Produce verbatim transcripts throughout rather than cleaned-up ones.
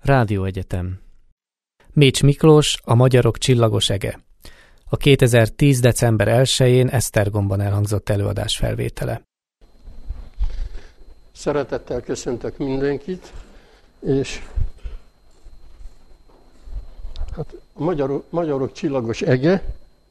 Rádióegyetem. Mécs Miklós, a magyarok csillagos ege. A kétezer-tíz. december elsején Esztergomban elhangzott előadás felvétele. Szeretettel köszöntök mindenkit, és hát a magyarok, magyarok csillagos ege.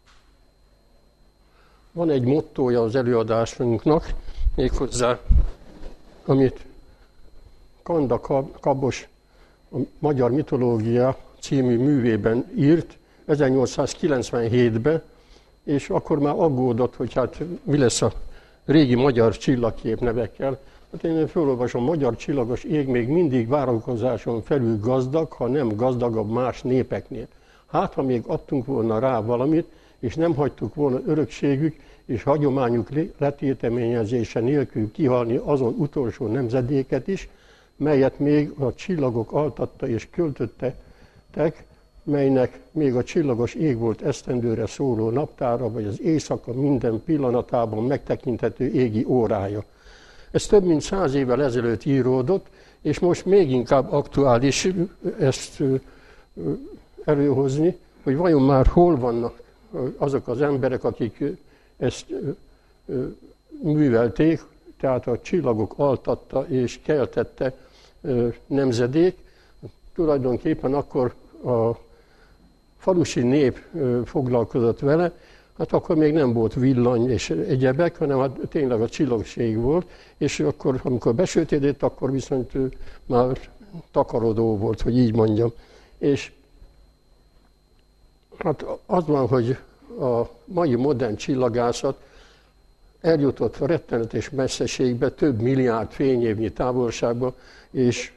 Van egy mottója az előadásunknak, méghozzá, amit Kanda Kabos a Magyar Mitológia című művében írt ezernyolcszázkilencvenhétben, és akkor már aggódott, hogy hát mi lesz a régi magyar csillagkép nevekkel. Hát én felolvasom, magyar csillagos ég még mindig várakozáson felül gazdag, ha nem gazdagabb más népeknél. Hát, ha még adtunk volna rá valamit, és nem hagytuk volna örökségük és hagyományuk letéteményezése nélkül kihalni azon utolsó nemzedéket is, melyet még a csillagok altatta és költöttek, melynek még a csillagos ég volt esztendőre szóló naptára, vagy az éjszaka minden pillanatában megtekinthető égi órája. Ez több mint száz évvel ezelőtt íródott, és most még inkább aktuális ezt előhozni, hogy vajon már hol vannak azok az emberek, akik ezt művelték, tehát a csillagok altatta és keltette nemzedék. Tulajdonképpen akkor a falusi nép foglalkozott vele, hát akkor még nem volt villany és egyebek, hanem hát tényleg a csillagség volt, és akkor, amikor besötétedett, akkor viszont már takarodó volt, hogy így mondjam. És hát az van, hogy a mai modern csillagászat eljutott a rettenetes messzeségbe, több milliárd fényévnyi távolságba, és,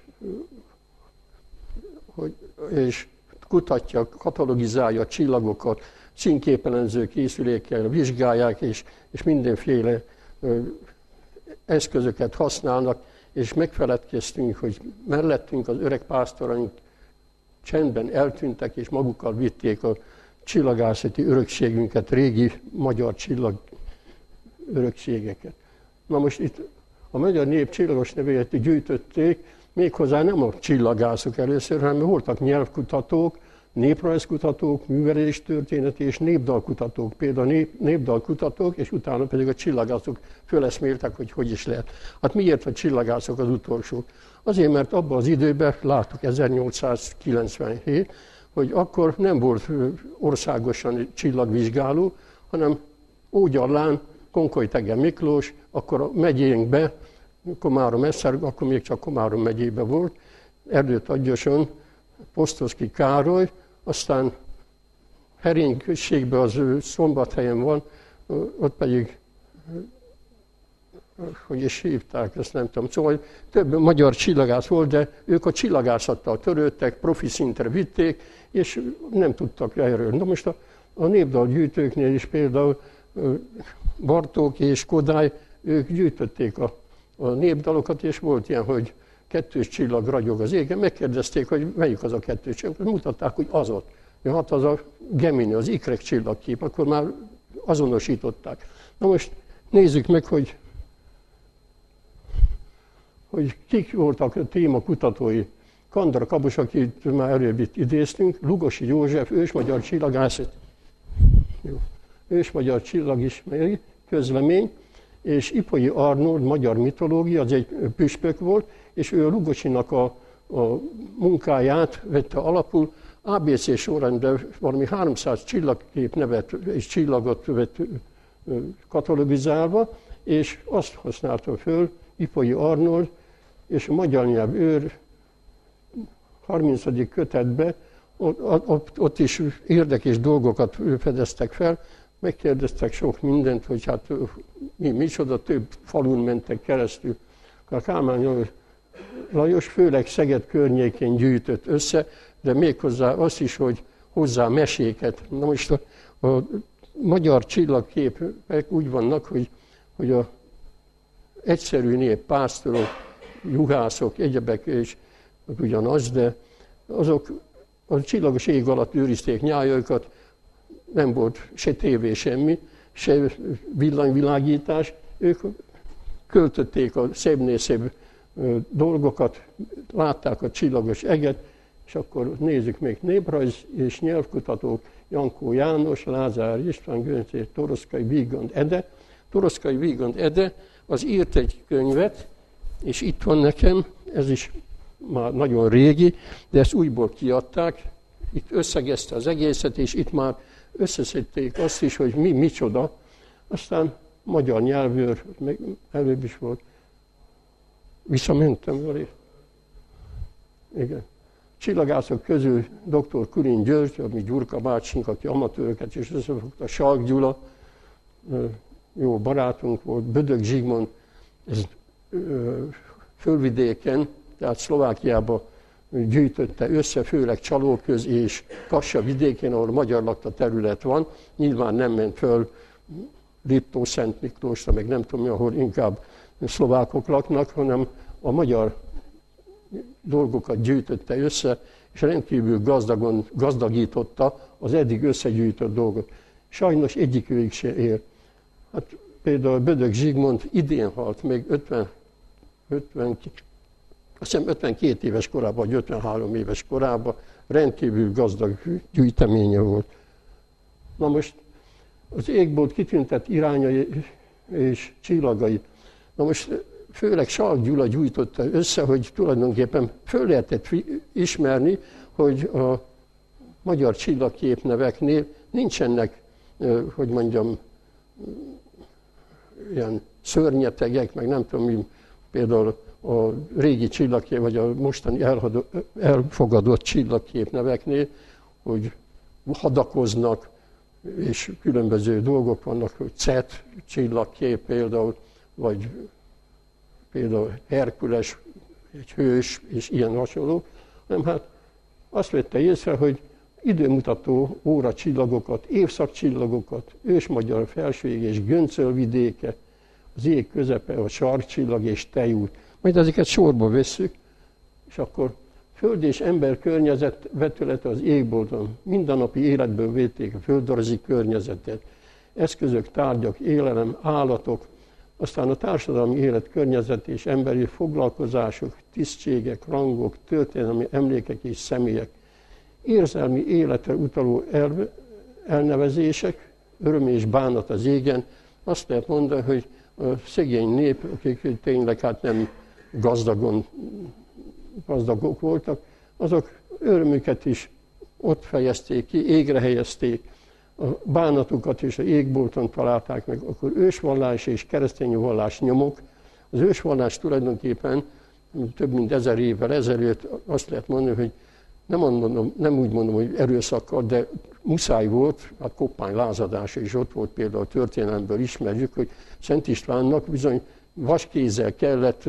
hogy, és kutatja, katalogizálja a csillagokat, színképellenző készülékkel vizsgálják, és, és mindenféle ö, eszközöket használnak, és megfeledkeztünk, hogy mellettünk az öreg pásztoraink csendben eltűntek, és magukkal vitték a csillagászati örökségünket, régi magyar csillag örökségeket. Na most itt a magyar nép csillagos nevét gyűjtötték, méghozzá nem a csillagászok először, hanem voltak nyelvkutatók, néprajzkutatók, műveléstörténeti és népdalkutatók, például nép, népdalkutatók, és utána pedig a csillagászok föleszméltek, hogy hogy is lehet. Hát miért a csillagászok az utolsók? Azért, mert abban az időben, láttuk ezernyolcszázkilencvenhét, hogy akkor nem volt országosan csillagvizsgáló, hanem Ógyarlán, Konkoly-Thege Miklós, akkor a megyénkbe, Komárom Esztergom, akkor még csak Komárom megyében volt, Erdőt-Aggyoson Posztoszky Károly, aztán Herény községben az Szombathelyen van, ott pedig, hogy is hívták, ezt nem tudom. Szóval több magyar csillagász volt, de ők a csillagászattal törődtek, profi szintre vitték, és nem tudtak erről. Na most a, a népdalgyűjtőknél is például Bartók és Kodály, ők gyűjtötték a, a népdalokat, és volt ilyen, hogy kettős csillag ragyog az égen, megkérdezték, hogy melyik az a kettős csillag, mutatták, hogy az ott. Ja, hát az a Gemini, az ikrek csillagkép, akkor már azonosították. Na most nézzük meg, hogy, hogy kik voltak a témakutatói. Kanda Kabos, akit már előbb itt idéztünk, Lugosi József, ősmagyar csillagász, ősmagyar csillagismeri közlemény, és Ipolyi Arnold, magyar mitológia, az egy püspök volt, és ő a Lugosinak a, a munkáját vette alapul, á bé cé sorrendben valami háromszáz csillagkép nevet és csillagot vett katalogizálva, és azt használta föl Ipolyi Arnold, és a magyar nyelv őr harmincadik kötetben, ott, ott, ott is érdekes dolgokat fedeztek fel, megkérdeztek sok mindent, hogy hát mi, micsoda, több falun mentek keresztül. A Kálmán Lajos főleg Szeged környékén gyűjtött össze, de méghozzá azt is, hogy hozzá meséket. Na most a, a magyar csillagképek úgy vannak, hogy, hogy a egyszerű nép, pásztorok, juhászok, egyebek és ugyanaz, de azok a csillagos ég alatt őrizték nyájaikat, nem volt se tévé, semmi, se villanyvilágítás, ők költötték a szebbnél szebb dolgokat, látták a csillagos eget, És akkor nézzük még néprajz és nyelvkutatók, Jankó János, Lázár István, Göncé, Toroszkai Vígand Ede. Toroszkai Vígand Ede az írt egy könyvet, és itt van nekem, ez is már nagyon régi, de ezt újból kiadták, itt összegezte az egészet, és itt már összeszedték azt is, hogy mi micsoda. Aztán magyar nyelvőr, meg előbb is volt. Visszamentem vele. Igen. Csillagászok közül dr. Kurin György, ami Gyurka bácsink, aki amatőröket is összefogta, Salk Gyula, jó barátunk volt, Bödök Zsigmond, ez fölvidéken, tehát Szlovákiában gyűjtötte össze, főleg Csalóköz és Kassa vidékén, ahol magyar lakta terület van. Nyilván nem ment föl Liptó, Szent Miklósra, meg nem tudom, ahol inkább szlovákok laknak, hanem a magyar dolgokat gyűjtötte össze, és rendkívül gazdagon, gazdagította az eddig összegyűjtött dolgot. Sajnos egyikőjük se él. Hát például Bödök Zsigmond idén halt, még ötven, ötven, azt hiszem ötvenkét éves korában, vagy ötvenhárom éves korában, rendkívül gazdag gyűjteménye volt. Na most az égbolt kitüntet irányai és csillagai. Na most főleg Salk Gyula gyújtotta össze, hogy tulajdonképpen föl lehetett ismerni, hogy a magyar csillagképneveknél nincsenek, hogy mondjam, ilyen szörnyetegek, meg nem tudom mi, például a régi csillagkép, vagy a mostani elfogadott csillagképneveknél, hogy hadakoznak, és különböző dolgok vannak, hogy Cet csillagkép például, vagy például Herkules, egy hős, és ilyen hasonló, hanem hát azt vette észre, hogy időmutató óracsillagokat, évszakcsillagokat, ősmagyar felsőjég és Göncölvidéke, az ég közepe, a sarkcsillag és tejút. Majd ezeket sorba vesszük, és akkor föld és ember környezet vetülete az égbolton. Mindennapi életből védték a földrajzi környezetet. Eszközök, tárgyak, élelem, állatok, aztán a társadalmi élet környezet és emberi foglalkozások, tisztségek, rangok, történelmi emlékek és személyek, érzelmi életre utaló el, elnevezések, öröm és bánat az égen. Azt lehet mondani, hogy a szegény nép, akik tényleg hát nem gazdagon, gazdagok voltak, azok örömüket is ott fejezték ki, égre helyezték, a bánatukat is a égbolton találták meg, akkor ősvallás és keresztény vallás nyomok. Az ősvallás tulajdonképpen több mint ezer évvel ezelőtt azt lehet mondani, hogy nem, mondom, nem úgy mondom, hogy erőszakkal, de muszáj volt, hát Koppány lázadása is ott volt, például a történelemből ismerjük, hogy Szent Istvánnak bizony vaskézzel kellett,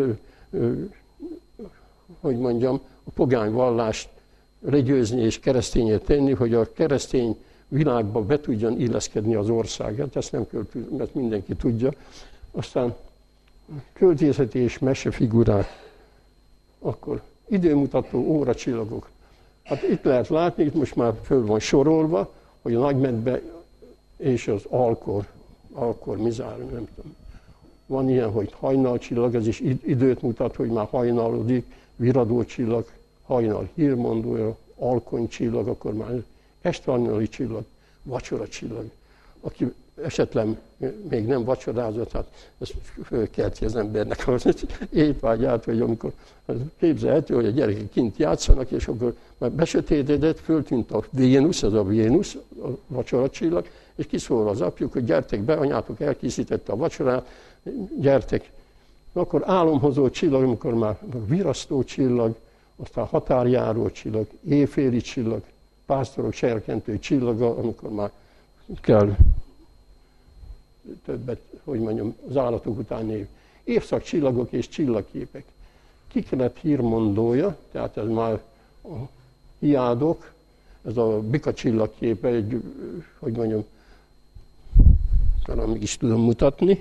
hogy mondjam, a pogány vallást legyőzni és keresztényet tenni, hogy a keresztény világba be tudjon illeszkedni az ország. Hát ezt nem kell, mert mindenki tudja. Aztán költészeti és mesefigurák, akkor időmutató óracsillagok. Hát itt lehet látni, itt most már föl van sorolva, hogy a Nagymedbe és az Alkor, Alkor Mizár, nem tudom. Van ilyen, hogy hajnalcsillag, ez is időt mutat, hogy már hajnalodik, viradócsillag, hajnal hírmondója, alkonycsillag, akkor már esthajnali csillag, vacsoracsillag. Aki esetleg még nem vacsorázott, hát ez fölkelti az embernek az étvágyát, hogy amikor képzelhető, hogy a gyerekek kint játszanak, és akkor már besötétedett, föltűnt a Vénusz, ez a Vénusz, a vacsoracsillag, és kiszól az apjuk, hogy gyertek be, anyátok elkészítette a vacsorát, gyertek. Akkor álomhozó csillag, amikor már virasztó csillag, aztán határjáró csillag, éjféli csillag, pásztorok serkentő csillaga, amikor már kell többet, hogy mondjam, az állatok után név. Évszakcsillagok és csillagképek. Kikelet hírmondója, tehát ez már a hiádok, ez a bika csillagképe, egy, hogy mondjam, talán még is tudom mutatni.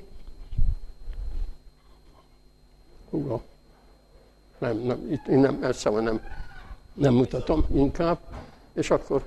Húha. Nem, nem, itt én nem, ezt szóval nem, nem mutatom inkább. És akkor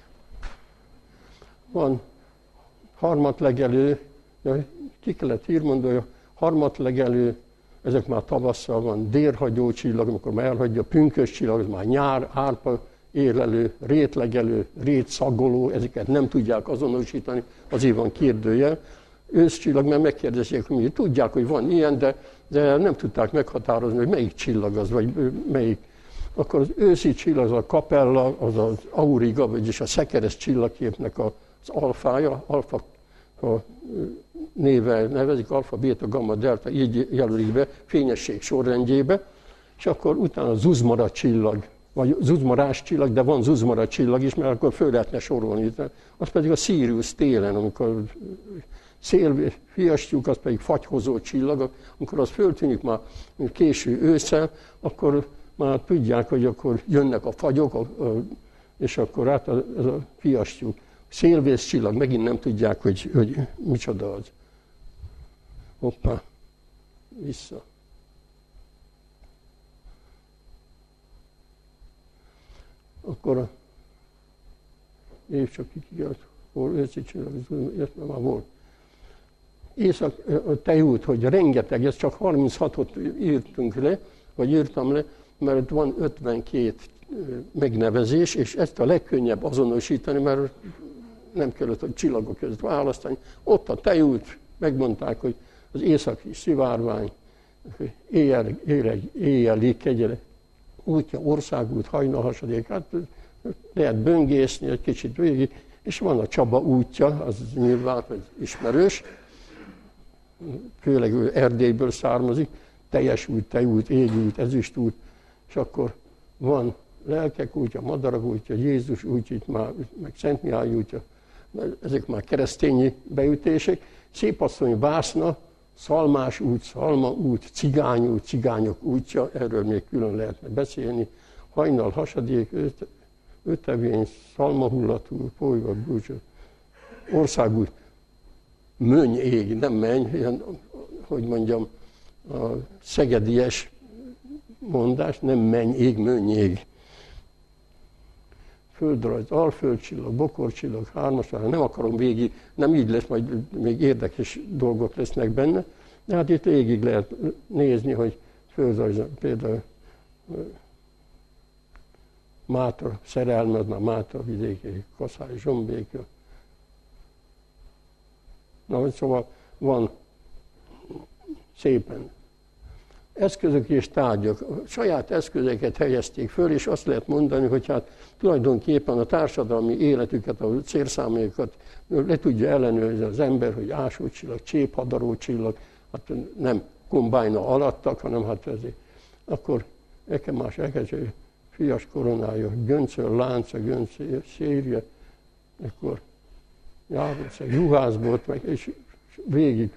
van harmatlegelő, Kikelet hírmondója, harmatlegelő, ezek már tavasszal van, délhagyó csillag, amikor már elhagyja, pünkös csillag, ez már nyár, árpa élelő, rétlegelő, rétszagoló, ezeket nem tudják azonosítani, azért van kérdőjel. Őszcsillag, mert megkérdezik, hogy tudják, hogy van ilyen, de, de nem tudták meghatározni, hogy melyik csillag az, vagy melyik. Akkor az őszi csillag, az a Capella, az az Auriga, vagyis a szekeres csillagképnek az alfája, alfa a néve nevezik, alfa, beta, gamma, delta, így jelölik be, fényesség sorrendjébe, és akkor utána zuzmara csillag, vagy zuzmarás csillag, de van zuzmara csillag is, mert akkor föl lehetne sorolni. Az pedig a Sirius télen, amikor szél, fiastyúk, az pedig fagyhozó csillag, amikor az föltűnik már késő ősszel, akkor már tudják, hogy akkor jönnek a fagyok, és akkor át ez a fiastyúk. Szélvész csillag, megint nem tudják, hogy, hogy micsoda az. Hoppá, vissza. Akkor a évcsok kikigelt, hol őszi csillag, ez már volt. Észak, a tejút, hogy rengeteg, ez csak harminchatot írtunk le, vagy írtam le, mert van ötvenkét megnevezés, és ezt a legkönnyebb azonosítani, mert nem kellett, hogy csillagok között választani. Ott a tejút, megmondták, hogy az északi szivárvány, éjjel, éjjel, éjjeli kegyele, útja, országút, hajnalhasadék, hát lehet böngészni egy kicsit végig, és van a Csaba útja, az nyilván hogy ismerős, főleg ő Erdélyből származik, teljes út, tejút, égút, ezüstút, és akkor van Lelkek útja, Madarak útja, Jézus útja, már, meg Szent Mihály útja, ezek már keresztényi beütések. Szépasszony Vászna, Szalmás út, Szalma út, Cigány út, Cigányok útja, erről még külön lehetne beszélni. Hajnal hasadék, ötevény, szalmahullatú, polyva, búcsú, országút, Mönny ég, nem menny, ilyen, hogy mondjam, a szegedies mondás, nem menny ég, mönny ég. Földrajz, alföldcsillag, bokorcsillag, hármas, nem akarom végig, nem így lesz, majd még érdekes dolgok lesznek benne, de hát itt végig lehet nézni, hogy földrajz, például Mátra, szerelme, az már Mátra vidéki, Kaszály, Zsombéka. Na, hogy szóval van szépen eszközök és tárgyak. A saját eszközöket helyezték föl, és azt lehet mondani, hogy hát tulajdonképpen a társadalmi életüket, a célszámaikat le tudja ellenőrizni az ember, hogy ásócsillag, cséphadarócsillag, hát nem kombájna alattak, hanem hát ezért. Akkor eke más, eke fias koronája, göncöl, lánca, göncöl, szérje, akkor János, juhászbot, meg, és végig.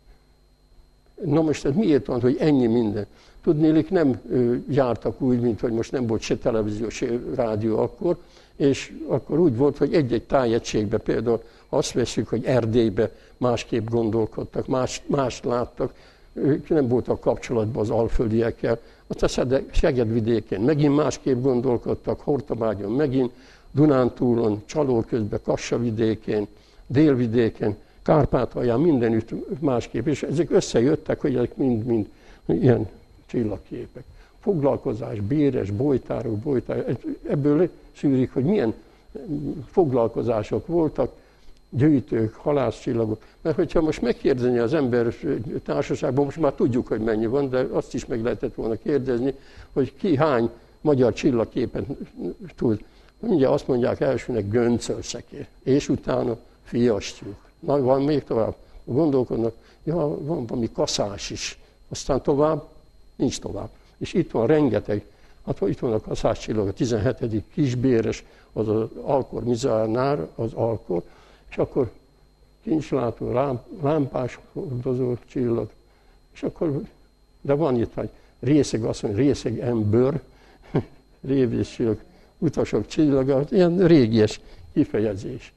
Na most ez miért van, hogy ennyi minden? Tudnélik, nem jártak úgy, mint hogy most nem volt se televízió, se rádió akkor, és akkor úgy volt, hogy egy-egy tájegységben például azt veszük, hogy Erdélyben másképp gondolkodtak, más, mást láttak, ők nem voltak kapcsolatban az alföldiekkel. Aztán a Szegedvidéken megint másképp gondolkodtak, Hortobágyon megint, Dunántúlon, Csalóközben, Kassavidékén, Délvidéken, Kárpátalján, mindenütt másképp. És ezek összejöttek, hogy ezek mind-mind ilyen csillagképek. Foglalkozás, béres, bolytárok, bolytárok, ebből szűrik, hogy milyen foglalkozások voltak, gyűjtők, halászcsillagok. Mert hogyha most megkérdezi az ember társaságban, most már tudjuk, hogy mennyi van, de azt is meg lehetett volna kérdezni, hogy ki hány magyar csillagképet tud. Mindjárt azt mondják elsőnek göncölszekér, és utána fiastyúk. Na, van még tovább. Gondolkodnak, ja, van valami kaszás is. Aztán tovább, nincs tovább. És itt van rengeteg, hát itt van a kaszás csillag, a tizenhetedik kisbéres, az az Alkor Mizánár, az Alkor, és akkor kincslátó, lámpás hordozó csillag, és akkor, de van itt, hogy részeg, azt mondja, részeg ember, révész csillag, utasok csillaga, ilyen régies kifejezés.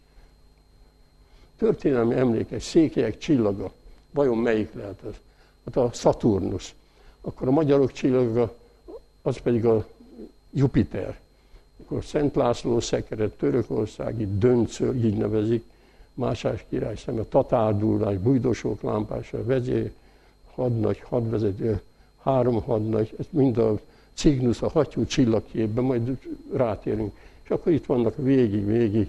Történelmi emlékek, székelyek csillaga, vajon melyik lehet ez? Hát a Szaturnusz. Akkor a magyarok csillaga, az pedig a Jupiter. Akkor Szent László szekere, törökországi döncöl, így nevezik, Mátyás király szeme, tatárdulás, bújdosók lámpása, vezér, hadnagy, hadvezető, három hadnagy, ez mind a Cygnus, a hattyú csillagképben, majd rátérünk. És akkor itt vannak végig-végig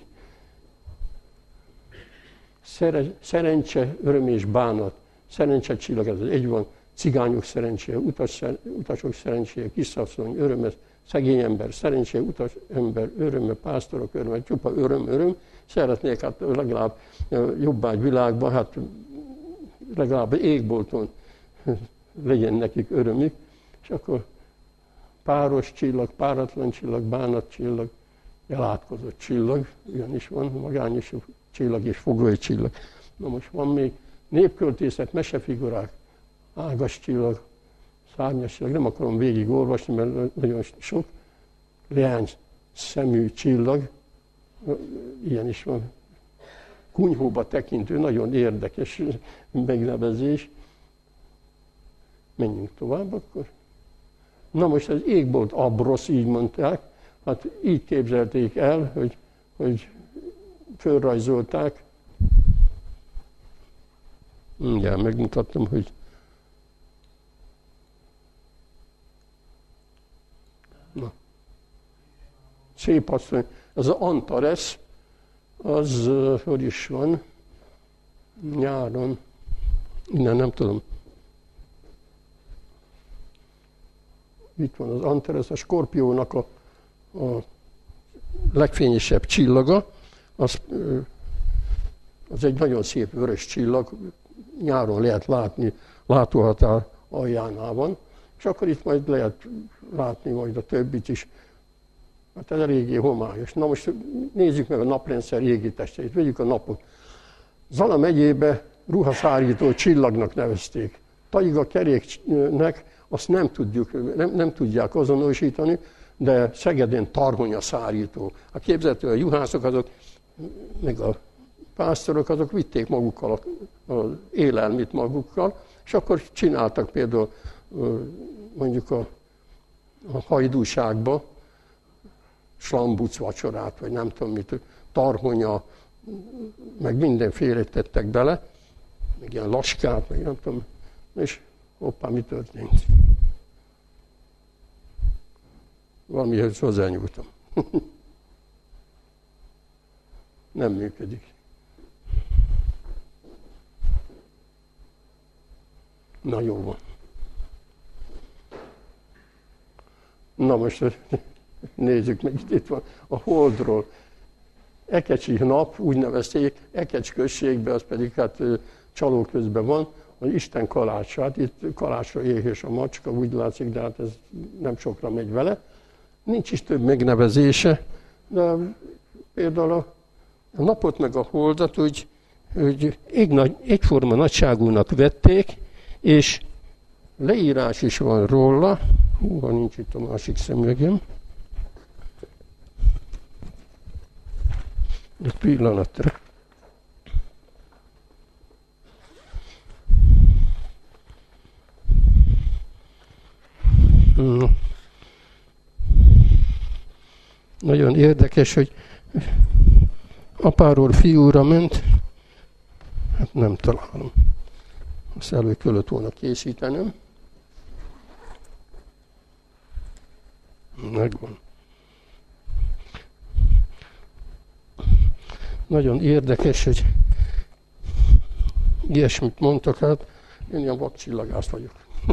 szerencse, öröm és bánat. Szerencse csillag, ez egy van, cigányok szerencséje, utas, utasok szerencséje, kisasszony, öröme, szegény ember szerencséje, utas ember öröme, pásztorok öröme, csupa öröm, öröm. Szeretnék hát legalább jobbágy világban, hát legalább égbolton legyen nekik örömük, és akkor páros csillag, páratlan csillag, bánat csillag, elátkozott csillag, ilyen is van, magányos csillag és fogoly csillag. Na most van még népköltészet, mesefigurák, ágas csillag, szárnyas csillag, nem akarom végig olvasni, mert nagyon sok, leány szemű csillag, ilyen is van. Kunyhóba tekintő, nagyon érdekes megnevezés. Menjünk tovább akkor. Na most az égbolt abrosz, így mondták, hát így képzelték el, hogy, hogy fölrajzolták. Igen, megmutattam, hogy na. Szép asszony, ez az Antares, az hogy is van, nyáron, innen nem tudom. Itt van az Antares, a Skorpiónak a, a legfényesebb csillaga, az, az egy nagyon szép vörös csillag, nyáron lehet látni, látóhatár aljánál van, és akkor itt majd lehet látni majd a többit is. Hát ez a régi homályos. Na most nézzük meg a naprendszer égitesteit, vegyük a napot. Zala megyébe ruhaszárító csillagnak nevezték. Taiga keréknek azt nem tudjuk, nem, nem tudják azonosítani, de Szegeden tarhonya szárító. A képzelhető a juhászok azok, meg a pásztorok azok vitték magukkal az élelmit magukkal, és akkor csináltak például mondjuk a, a hajdúságba slambuc vacsorát, vagy nem tudom mit, tarhonya, meg mindenféle tettek bele, meg ilyen laskát, meg nem tudom, és hoppá, mi történt? Valamihez hozzányúltam. Nem működik. Na jó van. Na most nézzük meg, itt van a Holdról. Ekecsi nap, úgy nevezték, Ekecs községben, az pedig hát Csaló közben van, az Isten kalácsát, itt kalácsra éhés a macska, úgy látszik, de hát ez nem sokra megy vele. Nincs is több megnevezése, de például a, a napot meg a holdat úgy, úgy egy, egyforma nagyságúnak vették, és leírás is van róla. Hú, ha nincs itt a másik szemüvegem. Egy pillanatra. Hmm. Nagyon érdekes, hogy apáról fiúra ment, hát nem találom. Azt elő kellett volna készítenem. Megvan. Nagyon érdekes, hogy ilyesmit mondtak, hát én ilyen vakcsillagász vagyok.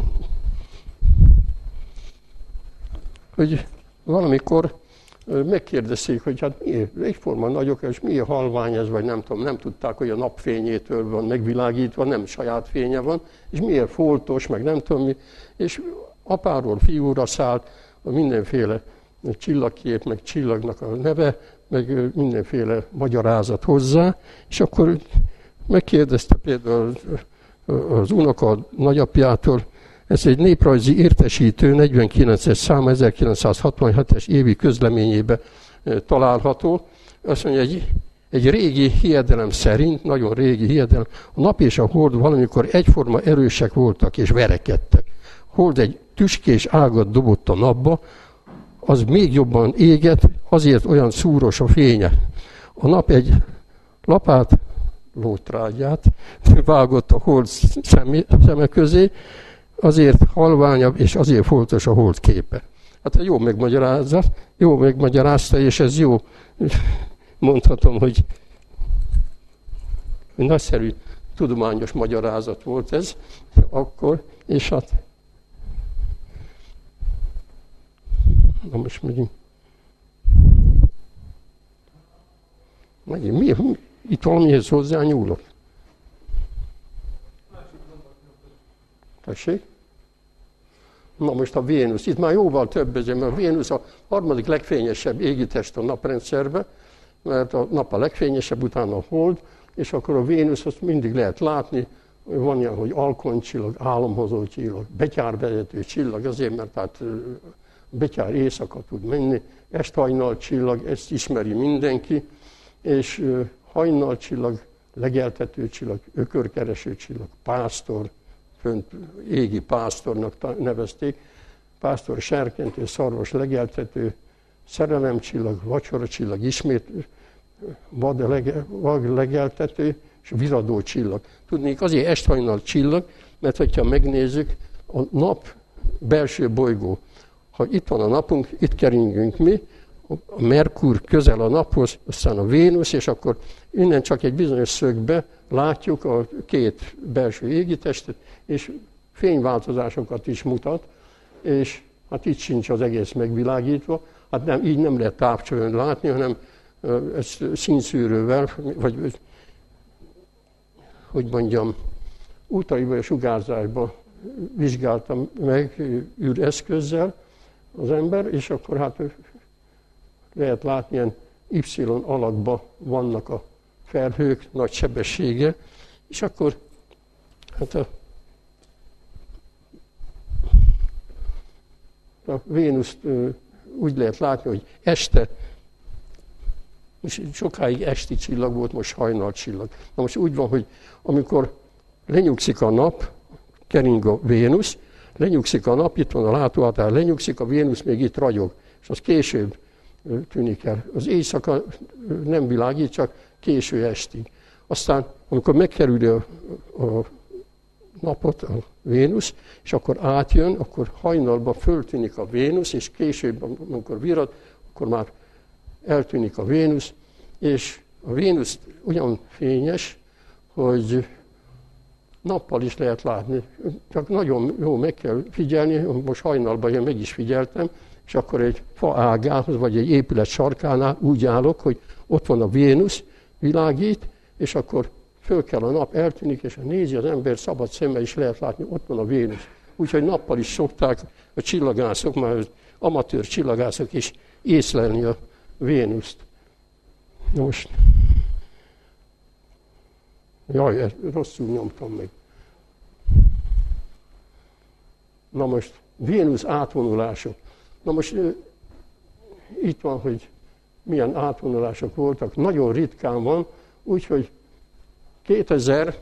Hogy valamikor megkérdezték, hogy hát miért egyforma nagyok, és miért halvány ez, vagy nem tudom, nem tudták, hogy a napfényétől van megvilágítva, nem saját fénye van, és miért foltos, meg nem tudom mi, és apáról fiúra szállt mindenféle csillagkép, meg csillagnak a neve, meg mindenféle magyarázat hozzá, és akkor megkérdezte például az unoka nagyapjától, ez egy néprajzi értesítő, negyvenkilences szám, ezerkilencszázhatvanhetes évi közleményében található. Azt mondja, egy, egy régi hiedelem szerint, nagyon régi hiedelem, a nap és a hold valamikor egyforma erősek voltak és verekedtek. Hold egy tüskés ágat dobott a napba, az még jobban égett, azért olyan szúros a fénye. A nap egy lapát, lótrágyát vágott a hold szeme közé, azért halványabb és azért foltos a hold képe. Hát jó megmagyarázza, jó megmagyarázta, és ez jó. Mondhatom, hogy nagyszerű tudományos magyarázat volt ez akkor, és hát na most megyünk. Megint, mi, mi? Itt valamihez hozzányúlok? Tessék? Na most a Vénusz, itt már jóval több ezen, mert a Vénusz a harmadik legfényesebb égitest a naprendszerben, mert a nap a legfényesebb, utána a Hold, és akkor a Vénusz azt mindig lehet látni, van ilyen, hogy alkoncsillag, álomhozó csillag, betyárvezető csillag, azért, mert tehát betyár éjszaka tud menni, est-hajnal csillag, ezt ismeri mindenki, és hajnal csillag, legeltető csillag, ökörkereső csillag, pásztor, fönt égi pásztornak nevezték, pásztor, serkentő, szarvas, legeltető, szerelemcsillag, vacsoracsillag, ismét vad, lege, vad legeltető, és viradó csillag. Tudnék, azért est-hajnal csillag, mert hogyha megnézzük, a nap belső bolygó. Ha itt van a napunk, itt keringünk mi, a Merkur közel a naphoz, aztán a Vénusz, és akkor innen csak egy bizonyos szögbe látjuk a két belső égitestet, és fényváltozásokat is mutat, és hát itt sincs az egész megvilágítva, hát nem, így nem lehet távcsövön látni, hanem ezt színszűrővel, vagy hogy mondjam, ultraviolet sugárzásban vizsgáltam meg űreszközzel az ember, és akkor hát lehet látni, ilyen Y alakban vannak a felhők, nagy sebessége, és akkor hát a, a Vénuszt úgy lehet látni, hogy este, és sokáig esti csillag volt, most hajnal csillag. Na most úgy van, hogy amikor lenyugszik a nap, kering a Vénusz, lenyugszik a nap, itt van a látóhatár, lenyugszik, a Vénusz még itt ragyog, és az később tűnik el. Az éjszaka nem világít, csak késő estig. Aztán, amikor megkerüli a, a napot, a Vénusz, és akkor átjön, akkor hajnalban föltűnik a Vénusz, és később, amikor virad, akkor már eltűnik a Vénusz, és a Vénusz ugyan fényes, hogy nappal is lehet látni. Csak nagyon jó meg kell figyelni, most hajnalban én meg is figyeltem, és akkor egy fa ágához, vagy egy épület sarkánál úgy állok, hogy ott van a Vénusz, világít, és akkor föl kell a nap, eltűnik, és ha nézi az ember, szabad szemmel is lehet látni, ott van a Vénusz. Úgyhogy nappal is szokták a csillagászok, már az amatőr csillagászok is észlelni a Vénuszt. Most, jaj, rosszul nyomtam meg. Na most, Vénusz átvonulások. Na most itt van, hogy milyen átvonulások voltak. Nagyon ritkán van, úgyhogy kétezer,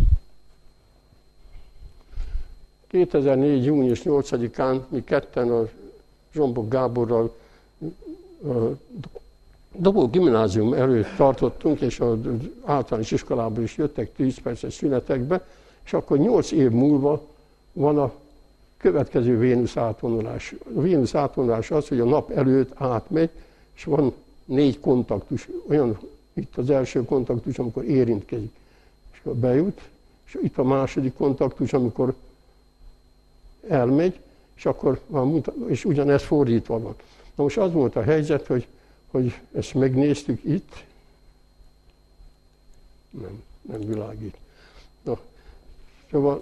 kétezer-négy. június nyolcadikán mi ketten a Zsombok Gáborral a Dobó gimnázium előtt tartottunk, és az általános iskolából is jöttek tíz perces szünetekbe, és akkor nyolc év múlva van a következő Vénusz átvonulás. A Vénusz átvonulás az, hogy a nap előtt átmegy, és van négy kontaktus, olyan itt az első kontaktus, amikor érintkezik, és akkor bejut, és itt a második kontaktus, amikor elmegy, és akkor és ugyanez fordítva van. Na most az volt a helyzet, hogy, hogy ezt megnéztük itt, nem, nem világít. Na, szóval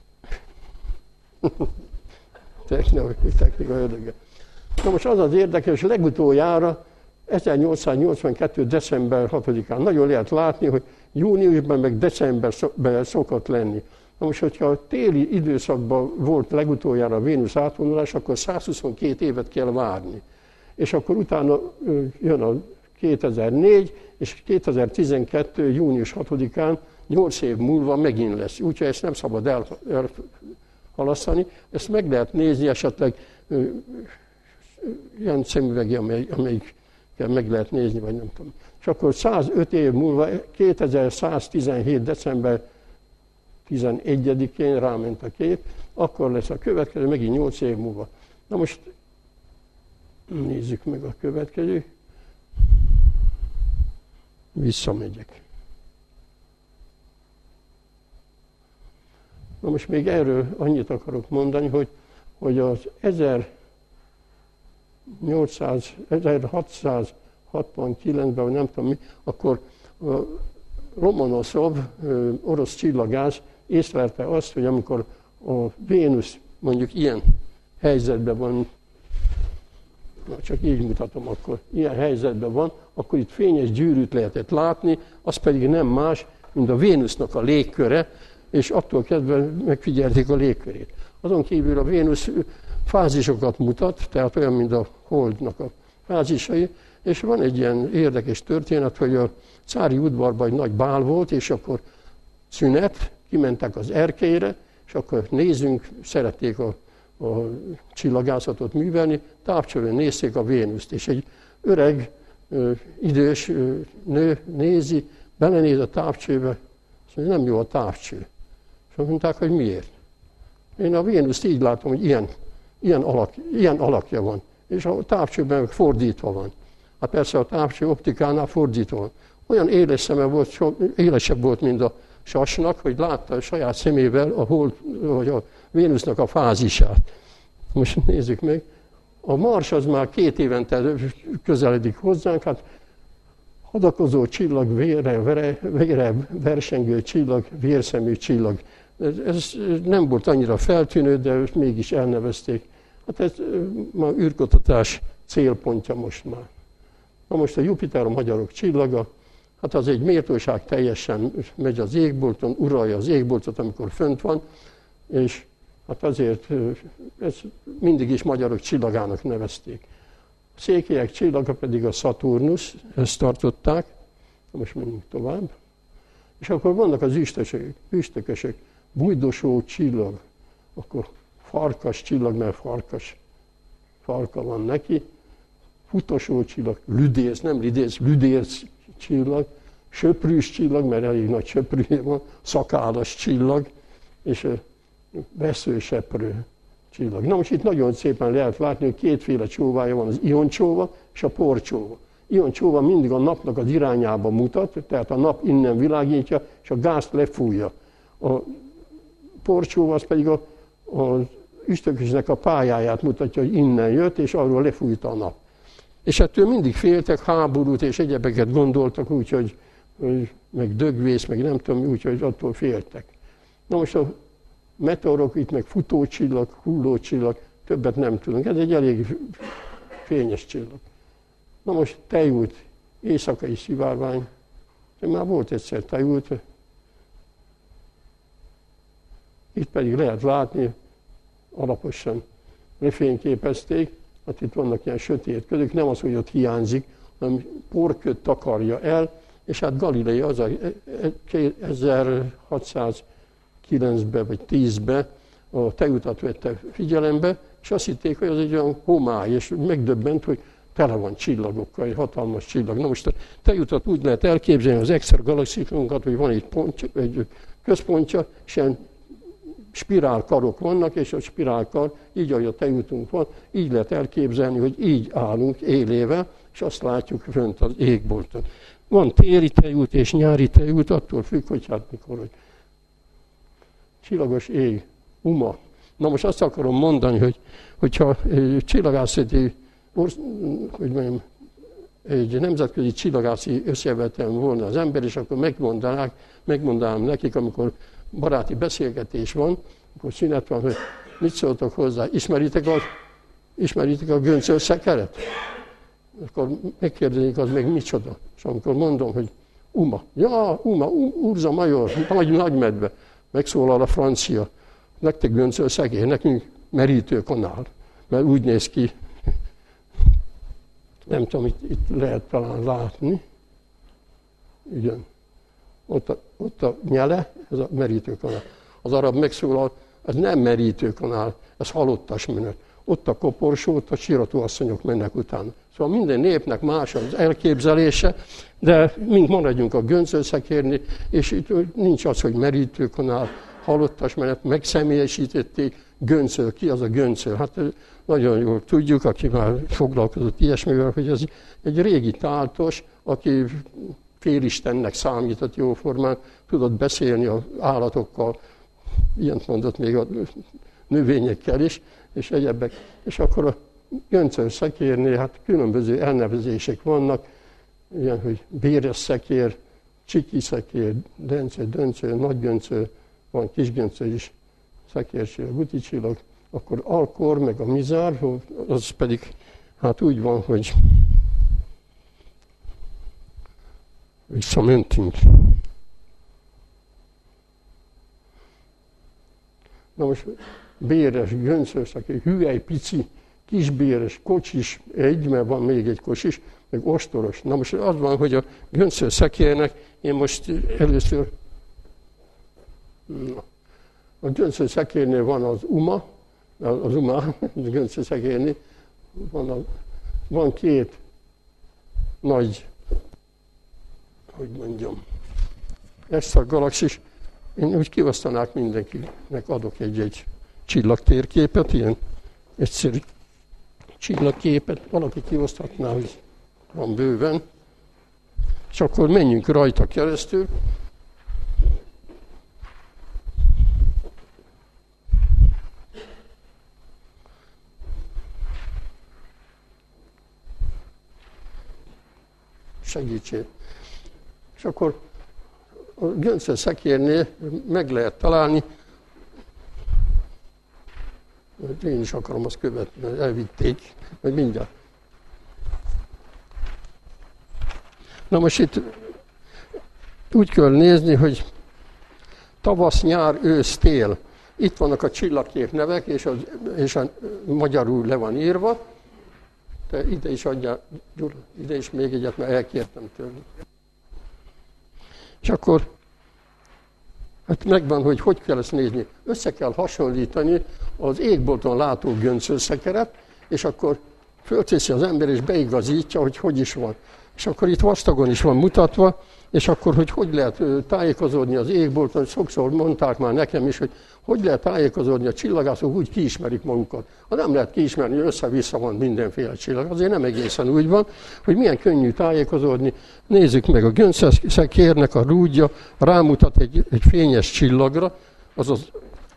technika, technika ördöge. Na most az az érdekes, legutoljára ezernyolcszáznyolcvankettő. december hatodikán nagyon lehet látni, hogy júniusban meg decemberben szokott lenni. Na most, hogyha a téli időszakban volt legutoljára a Vénusz átvonulás, akkor százhuszonkettő évet kell várni. És akkor utána jön a kétezer-négy, és kétezer-tizenkettő. június hatodikán, nyolc év múlva megint lesz. Úgyhogy ezt nem szabad elhalasztani. Ezt meg lehet nézni esetleg ilyen szemüvegi, amely, amelyik meg lehet nézni, vagy nem tudom. És akkor százöt év múlva, kétezer-száztizenhét. december tizenegyedikén ráment a kép, akkor lesz a következő, megint nyolc év múlva. Na most Nézzük meg a következő. Visszamegyek. Na most még erről annyit akarok mondani, hogy, hogy az ezernyolcszáz-ezerhatszázhatvankilencben, vagy nem tudom mi, akkor Lomonoszov, orosz csillagász észlelte azt, hogy amikor a Vénusz mondjuk ilyen helyzetben van, na csak így mutatom, akkor ilyen helyzetben van, akkor itt fényes gyűrűt lehetett látni, az pedig nem más, mint a Vénusznak a légköre, és attól kezdve megfigyelték a légkörét. Azon kívül a Vénusz fázisokat mutat, tehát olyan, mint a Holdnak a fázisai, és van egy ilyen érdekes történet, hogy a cári udvarban egy nagy bál volt, és akkor szünet, kimentek az erkélyre, és akkor nézzünk, szerették a, a csillagászatot művelni, távcsőben nézték a Vénuszt, és egy öreg, ö, idős ö, nő nézi, belenéz a távcsőbe, és mondja, nem jó a távcső. És azt mondták, hogy miért? Én a Vénuszt így látom, hogy ilyen, ilyen, alak, ilyen alakja van, és a távcsőben fordítva van. Hát persze a távcső optikánál fordítva van. Olyan éles szeme volt, so, élesebb volt, mint a Sasnak, hogy látta a saját szemével a, hold, vagy a Vénusznak a fázisát. Most nézzük meg. A Mars az már két évente közeledik hozzánk, hát hadakozó csillag, vére, vére, vére versengő csillag, vérszemű csillag. Ez, ez nem volt annyira feltűnő, de mégis elnevezték. Hát ez ma űrkutatás célpontja most már. Na most a Jupiter, a magyarok csillaga, hát az egy méltóság, teljesen megy az égbolton, uralja az égboltot, amikor fönt van, és hát azért ezt mindig is magyarok csillagának nevezték. A székelyek csillaga pedig a Szaturnusz, ezt tartották, most menjünk tovább. És akkor vannak az üstökösök, üstökösök, bujdosó csillag, akkor farkas csillag, mert farkas farka van neki, futosó csillag, lüdész, nem lidész, lüdész csillag, söprűs csillag, mert elég nagy söprűje van, szakállas csillag, és veszőseprő csillag. Na most itt nagyon szépen lehet látni, hogy kétféle csóvája van, az ioncsóva és a porcsóva. Ioncsóva mindig a napnak az irányába mutat, tehát a nap innen világítja, és a gázt lefújja. A porcsóva az pedig a, az üstökösnek a pályáját mutatja, hogy innen jött, és arról lefújta a nap. És ettől mindig féltek, háborút és egyebeket gondoltak, úgyhogy meg dögvész, meg nem tudom, úgyhogy attól féltek. Na most a meteorok itt meg futócsillag, hullócsillag, többet nem tudunk. Ez egy elég fényes csillag. Na most Tejút, éjszakai szivárvány. Már volt egyszer Tejút. Itt pedig lehet látni, alaposan lefényképezték. Hát itt vannak ilyen sötét ködök, nem az, hogy ott hiányzik, hanem porköd takarja el, és hát Galilei az a ezerhatszázkilencben vagy tízben a Tejutat vette figyelembe, és azt hitték, hogy az egy olyan homály, és megdöbbent, hogy tele van csillagokkal, egy hatalmas csillag. Na most a Tejutat úgy lehet elképzelni, az extragalaxisunkat, hogy van egy, pontja, egy központja, és ilyen spirálkarok vannak, és a spirálkar, így ahogy a Tejutunk van, így lehet elképzelni, hogy így állunk élével, és azt látjuk fönt az égbolton. Van téli Tejút és nyári Tejút, attól függ, hogy hát mikor, hogy csillagos ég, uma. Na most azt akarom mondani, hogy hogyha csillagászati, hogy mondjam, egy nemzetközi csillagászi összejövetelem volna az ember, és akkor megmondanák, megmondanám nekik, amikor baráti beszélgetés van, akkor szünet van, hogy mit szóltok hozzá. Ismeritek a, ismeritek a göncölszekeret? Akkor megkérdezik, az meg micsoda. És amikor mondom, hogy uma. Ja, uma, Urza Major, nagy, nagy medve. Megszólal a francia. Nektek göncölszekér, nekünk merítőkanál. Mert úgy néz ki, nem tudom, itt, itt lehet talán látni. Igen. Ott a, ott a nyele, ez a merítőkanál. Az arab megszólal, ez nem merítőkanál, ez halottas menet. Ott a koporsó, ott a sirató asszonyok mennek utána. Szóval minden népnek más az elképzelése, de mink maradjunk a göncölszekérni, és itt nincs az, hogy merítőkanál, halottas menet, megszemélyesítették, göncöl. Ki az a göncöl? Hát nagyon jól tudjuk, aki már foglalkozott ilyesmivel, hogy ez egy régi táltos, aki félistennek számított jóformán, tudott beszélni az állatokkal, ilyent mondott még a növényekkel is, és egyebek. És akkor a göncöl szekérnél hát különböző elnevezések vannak, ilyen, hogy béres szekér, csiki szekér, dencő, döncő, nagy göncöl, van kis göncöl is, szekércsillag, guticsillag, akkor alkor, meg a mizár, az pedig hát úgy van, hogy visszamentünk. Na most béres, göncös, hüvely, pici, kisbéres, kocsis, egy, mert van még egy kocsis, meg ostoros. Na most az van, hogy a göncös szekérnek, én most először, na, a göncös szekérnél van az uma, az uma, a göncös szekérnél van, a, van két nagy, hogy mondjam, extra galaxis. Én úgy kiosztanák mindenkinek, adok egy-egy csillagtérképet, ilyen egyszerű csillagképet, valaki kioszthatná, hogy van bőven, és akkor menjünk rajta keresztül. Segítsél. És akkor a göncöl szekérnél meg lehet találni, én is akarom azt követni, mert elvitték, majd mindjárt. Na most itt úgy kell nézni, hogy tavasz, nyár, ősz, tél. Itt vannak a csillagkép nevek, és, az, és a magyarul le van írva. De ide is adja, Gyula, ide is még egyet, mert elkértem tőle. És akkor hát megvan, hogy hogy kell ezt nézni. Össze kell hasonlítani az égbolton látó göncölszekeret, és akkor fölteszi az ember, és beigazítja, hogy hogy is van. És akkor itt vastagon is van mutatva, és akkor, hogy hogy lehet tájékozódni az égbolton, sokszor mondták már nekem is, hogy hogy lehet tájékozódni, a csillagászok úgy kiismerik magukat. Ha nem lehet kiismerni, össze-vissza van mindenféle csillag. Azért nem egészen úgy van, hogy milyen könnyű tájékozódni. Nézzük meg, a göncszekérnek a rúdja rámutat egy, egy fényes csillagra, az az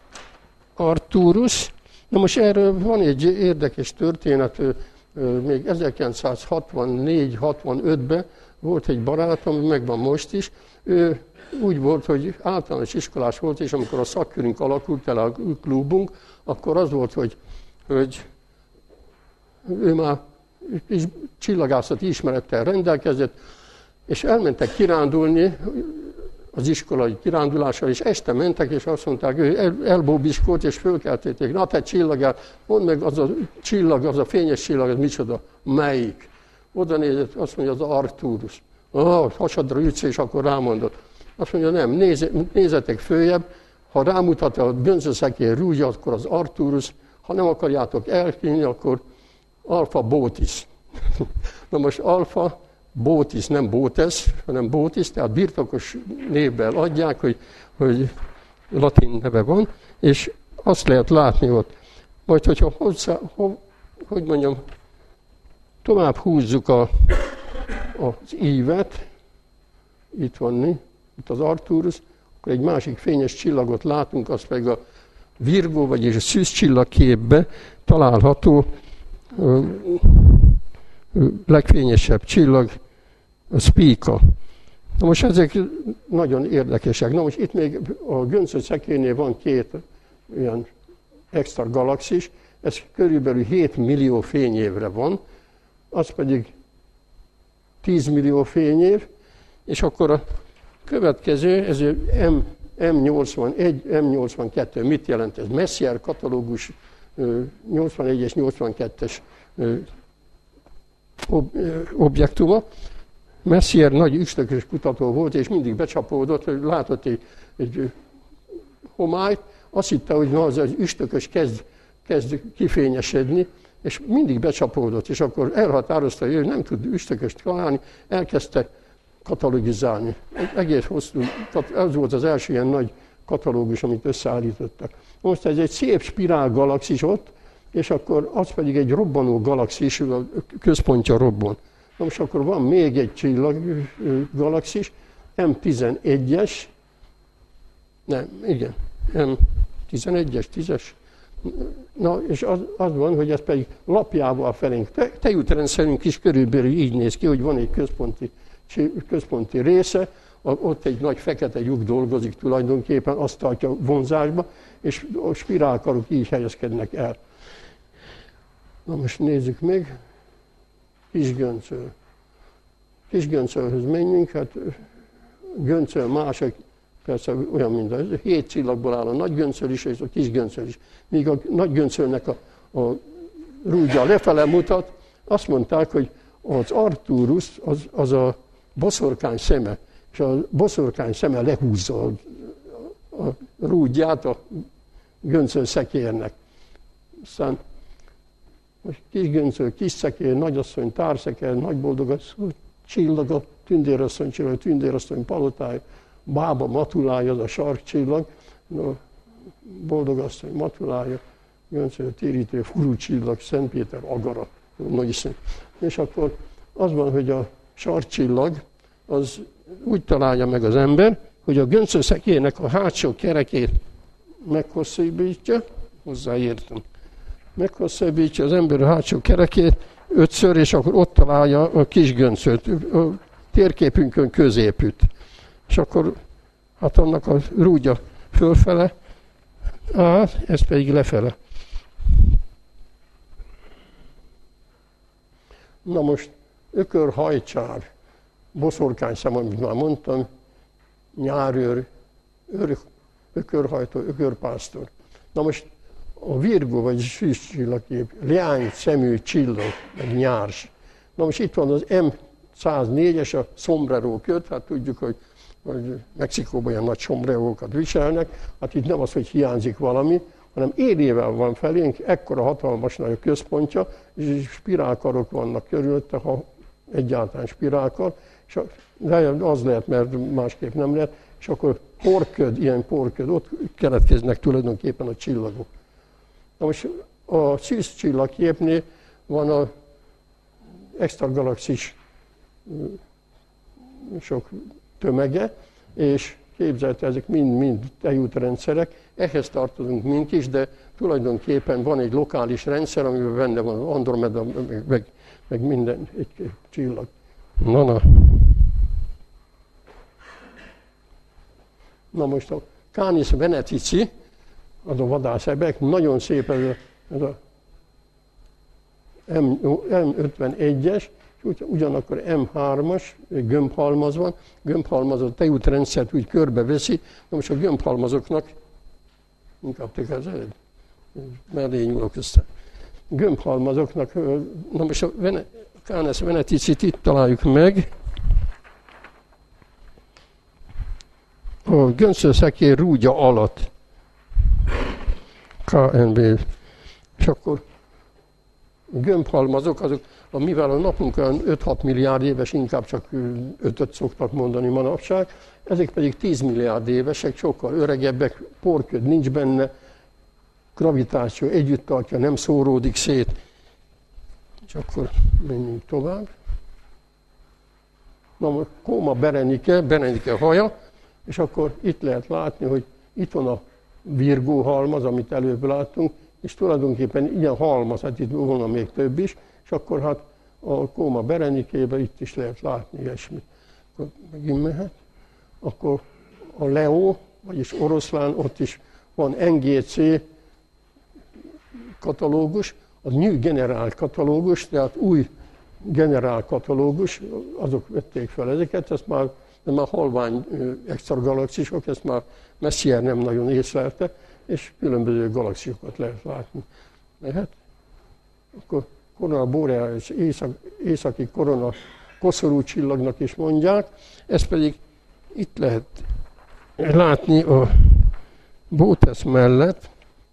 Arcturus. Na most erről van egy érdekes történet, még ezerkilencszázhatvannégy hatvanötben volt egy barátom, megvan most is, ő úgy volt, hogy általános iskolás volt, és amikor a szakkörünk alakult el, a klubunk, akkor az volt, hogy, hogy ő már is csillagászati ismerettel rendelkezett, és elmentek kirándulni az iskolai kirándulással, és este mentek, és azt mondták, ő el, elbóbiskolt, és fölkeltették, na te csillagál, mondd meg, az a csillag, az a fényes csillag, az micsoda, melyik? Oda nézett, azt mondja, az Arcturus. Ah, hasadra ütsz, és akkor rámondott. Azt mondja, nem, néz, nézzetek följebb, ha rámutat a göncölszekér rúdja, akkor az Arcturus, ha nem akarjátok elkínni, akkor Alpha Botis. Na most Alpha Botis, nem Botes, hanem Botis, tehát birtokos névvel adják, hogy, hogy latin neve van, és azt lehet látni ott. Majd, hogyha hozzá, ho, hogy mondjam, tovább húzzuk a, az ívet, itt van, itt az Arcturus, akkor egy másik fényes csillagot látunk, az pedig a Virgo, vagyis a Szűz csillagképbe található ö, ö, legfényesebb csillag, a Spica. Na most ezek nagyon érdekesek. Na most itt még a göncölszekérnél van két ilyen extra galaxis, ez körülbelül hét millió fényévre van, az pedig tíz millió fényév, és akkor a következő, ez M nyolcvanegy, M nyolcvankettő, mit jelent ez? Messier katalógus nyolcvanegyes, nyolcvankettes objektuma. Messier nagy üstökös kutató volt, és mindig becsapódott, hogy látott egy, egy homályt, azt hitte, hogy na, az az üstökös kezd, kezd kifényesedni, és mindig becsapódott, és akkor elhatározta, hogy ő nem tud üstököst találni, elkezdte katalogizálni. Egész hosszú, ez volt az első ilyen nagy katalógus, amit összeállítottak. Most ez egy szép spirál galaxis ott, és akkor az pedig egy robbanó galaxis, a központja robban. Na most akkor van még egy csillag galaxis, em tizenegyes, nem, igen, em tizenegyes, tízes, na és az, az van, hogy ez pedig lapjával felénk. Te, tejútrendszerünk is körülbelül így néz ki, hogy van egy központi, központi része, ott egy nagy fekete lyuk dolgozik tulajdonképpen, azt tartja vonzásba, és a spirálkarok így helyezkednek el. Na most nézzük meg, kisgöncöl. Kisgöncölhöz menjünk, hát göncöl másik, persze olyan, mint az, hét csillagból áll a nagy göncöl is, és a kis göncöl is. Míg a nagy göncölnek a, a rúdja lefele mutat, azt mondták, hogy az Arcturus az, az a boszorkány szeme, és a boszorkány szeme lehúzza a, a rúdját a göncöl szekérnek. Aztán most kis göncöl, kis szekér, nagyasszony, társzekér, nagy boldogasszony, csillag, a tündérasszony csillag, a tündérasszony palotája, bába matulája, az a sarkcsillag, no, boldogasszony matulája, göncöl, térítő, furú csillag, Szent Péter agara, nagy szent. És akkor az van, hogy a sarkcsillag az úgy találja meg az ember, hogy a göncöl-szekérnek a hátsó kerekét meghosszabbítja, hozzáértem, meghosszabbítja az ember a hátsó kerekét ötször, és akkor ott találja a kis göncöt, a térképünkön középütt. És akkor hát annak a rúdja fölfele, á, ez pedig lefele. Na most ökörhajcsár, boszorkány szem, amit már mondtam, nyárőr, ör, ökörhajtó, ökörpásztor. Na most a Virgo, vagy szűzcsillagkép, leány szemű csillag, meg nyárs. Na most itt van az em száznégyes, a sombrero köt, hát tudjuk, hogy, hogy Mexikóban ilyen nagy sombrerókat viselnek, hát itt nem az, hogy hiányzik valami, hanem élével van felénk, ekkora hatalmas nagy a központja, és spirálkarok vannak körülötte, ha egyáltalán spirálkar, és az lehet, mert másképp nem lehet, és akkor porköd, ilyen porköd, ott keletkeznek tulajdonképpen a csillagok. Na most a szűzcsillagképnél van a extragalaxis sok tömege, és képzelte, ezek mind-mind tejútrendszerek, ehhez tartozunk mink is, de tulajdonképpen van egy lokális rendszer, amiben benne van az Andromeda, meg, meg, meg minden, egy csillag. Na, na. Na most a Canis venetici, az a vadászebek, nagyon szép ez a, ez a em ötvenegyes, ugyanakkor em hármas, gömbhalmaz van, gömbhalmaz a tejútrendszert úgy körbeveszi, na most a gömbhalmazoknak, inkább te kezeled, mellé nyúlok össze. Gömbhalmazoknak, na most a Canis veneticit itt találjuk meg, a göncölszekér rúdja alatt, ká en bé, és akkor a gömbhalmazok, azok, mivel a napunk olyan öt-hat milliárd éves, inkább csak ötöt szoktak mondani manapság, ezek pedig tíz milliárd évesek, sokkal öregebbek, porköd nincs benne, gravitáció együtt tartja, nem szóródik szét. És akkor menjünk tovább. Na, Coma Berenike, Berenike haja, és akkor itt lehet látni, hogy itt van a Virgo halmaz, amit előbb láttunk, és tulajdonképpen ilyen halmaz, hát itt volna még több is, és akkor hát a Coma Berenikében itt is lehet látni ilyesmit. Akkor megint mehet. Akkor a Leo, vagyis oroszlán, ott is van en gé cé katalógus, a New General katalógus, tehát új generál katalógus, azok vették fel ezeket, ezt már, nem már halvány extragalaxisok, ezt már Messier nem nagyon észlelte, és különböző galaxisokat lehet látni. Lehet? Akkor korona borealis, észak, északi korona koszorú csillagnak is mondják, ezt pedig itt lehet látni a Bótesz mellett,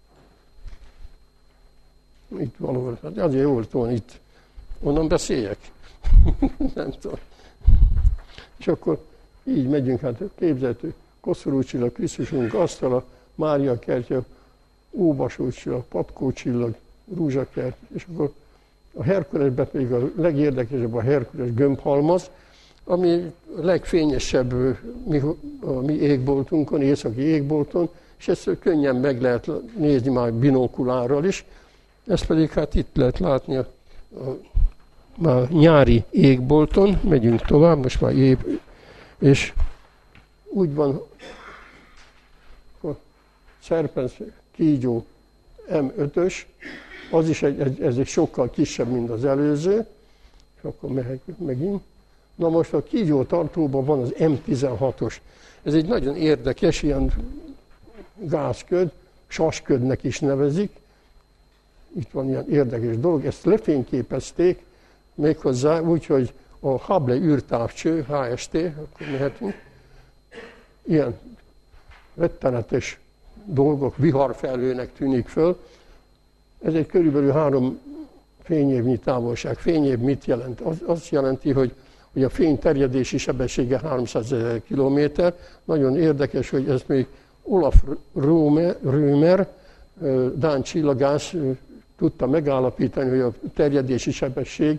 itt valahol, hát azért jól van itt, onnan beszéljek, nem tudom. És akkor így megyünk, hát képzelhető, koszorú csillag, Krisztusunk asztala, Mária kertje, óvasó csillag, patkó csillag, rózsakert, és akkor a Herkulesben pedig a legérdekesebb a Herkules gömbhalmaz, ami a legfényesebb mi, a mi égboltunkon, északi égbolton, és ezt könnyen meg lehet nézni már binokulárral is. Ezt pedig hát itt lehet látni a, a, a nyári égbolton, megyünk tovább, most már épp, és úgy van, a Serpens kígyó em ötös, az is egy, egy, ez egy sokkal kisebb, mint az előző, és akkor megyünk megint. Na most a kígyó tartóban van az em tizenhatos. Ez egy nagyon érdekes, ilyen gázköd, sasködnek is nevezik. Itt van ilyen érdekes dolog, ezt lefényképezték méghozzá úgy, hogy a Hubble űrtávcső, há es té, akkor mehetünk, ilyen rettenetes dolgok, viharfelhőnek tűnik föl. Ez egy körülbelül három fényévnyi távolság. Fényév mit jelent? Az azt jelenti, hogy, hogy a fény terjedési sebessége háromszázezer kilométer. Nagyon érdekes, hogy ezt még Olaf Römer, dán csillagász tudta megállapítani, hogy a terjedési sebesség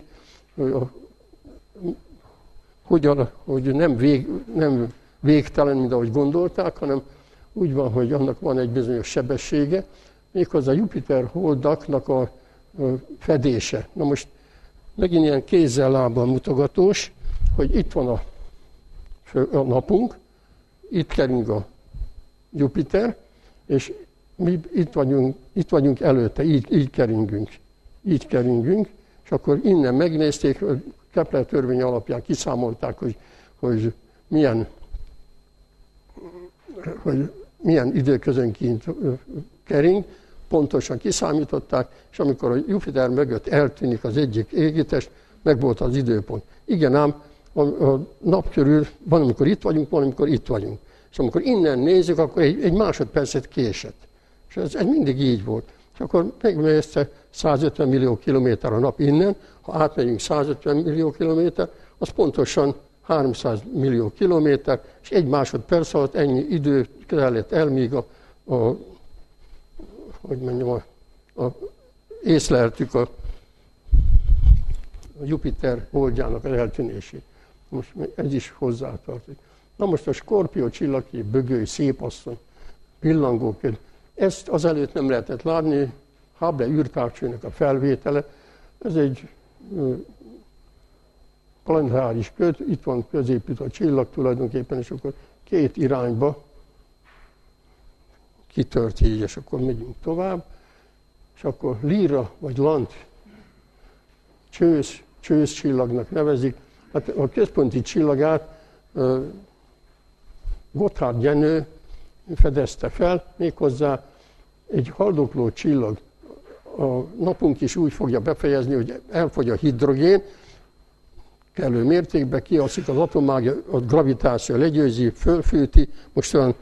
hogy, hogy nem, vég, nem végtelen, mint ahogy gondolták, hanem úgy van, hogy annak van egy bizonyos sebessége, méghozzá Jupiter holdaknak a fedése. Na most megint ilyen kézzel lábbal mutogatós, hogy itt van a, a napunk, itt kering a Jupiter, és mi itt vagyunk, itt vagyunk előtte, így, így keringünk. Így keringünk, és akkor innen megnézték, Kepler törvény alapján kiszámolták, hogy, hogy milyen, hogy milyen időközönként kering, pontosan kiszámították, és amikor a Jupiter mögött eltűnik az egyik égitest, meg volt az időpont. Igen ám, a, a nap körül van, amikor itt vagyunk, van, amikor itt vagyunk. És amikor innen nézzük, akkor egy, egy másodpercet késett. És ez, ez mindig így volt. És akkor megnézte százötven millió kilométer a nap innen, ha átmegyünk százötven millió kilométer, az pontosan háromszáz millió kilométer, és egy másodperc alatt ennyi idő kellett el, míg a, a hogy mondjam, a, a, észleltük a, a Jupiter holdjának az eltűnését. Most ez is hozzátartozik. Na most a Skorpió csillagkép, bögöly, szép asszony, pillangóköd. Ezt azelőtt nem lehetett látni, Hubble űrtávcsőnek a felvétele. Ez egy ö, planetáris köd, itt van középült a csillag tulajdonképpen, és akkor két irányba kitört így, és akkor megyünk tovább. És akkor Lyra vagy Lant csősz, csősz csillagnak nevezik. Hát a központi csillagát uh, Gotthard Jenő fedezte fel, méghozzá egy haldokló csillag. A napunk is úgy fogja befejezni, hogy elfogy a hidrogén, kellő mértékben kialszik az atomág, a gravitáció legyőzi, fölfűti, most olyan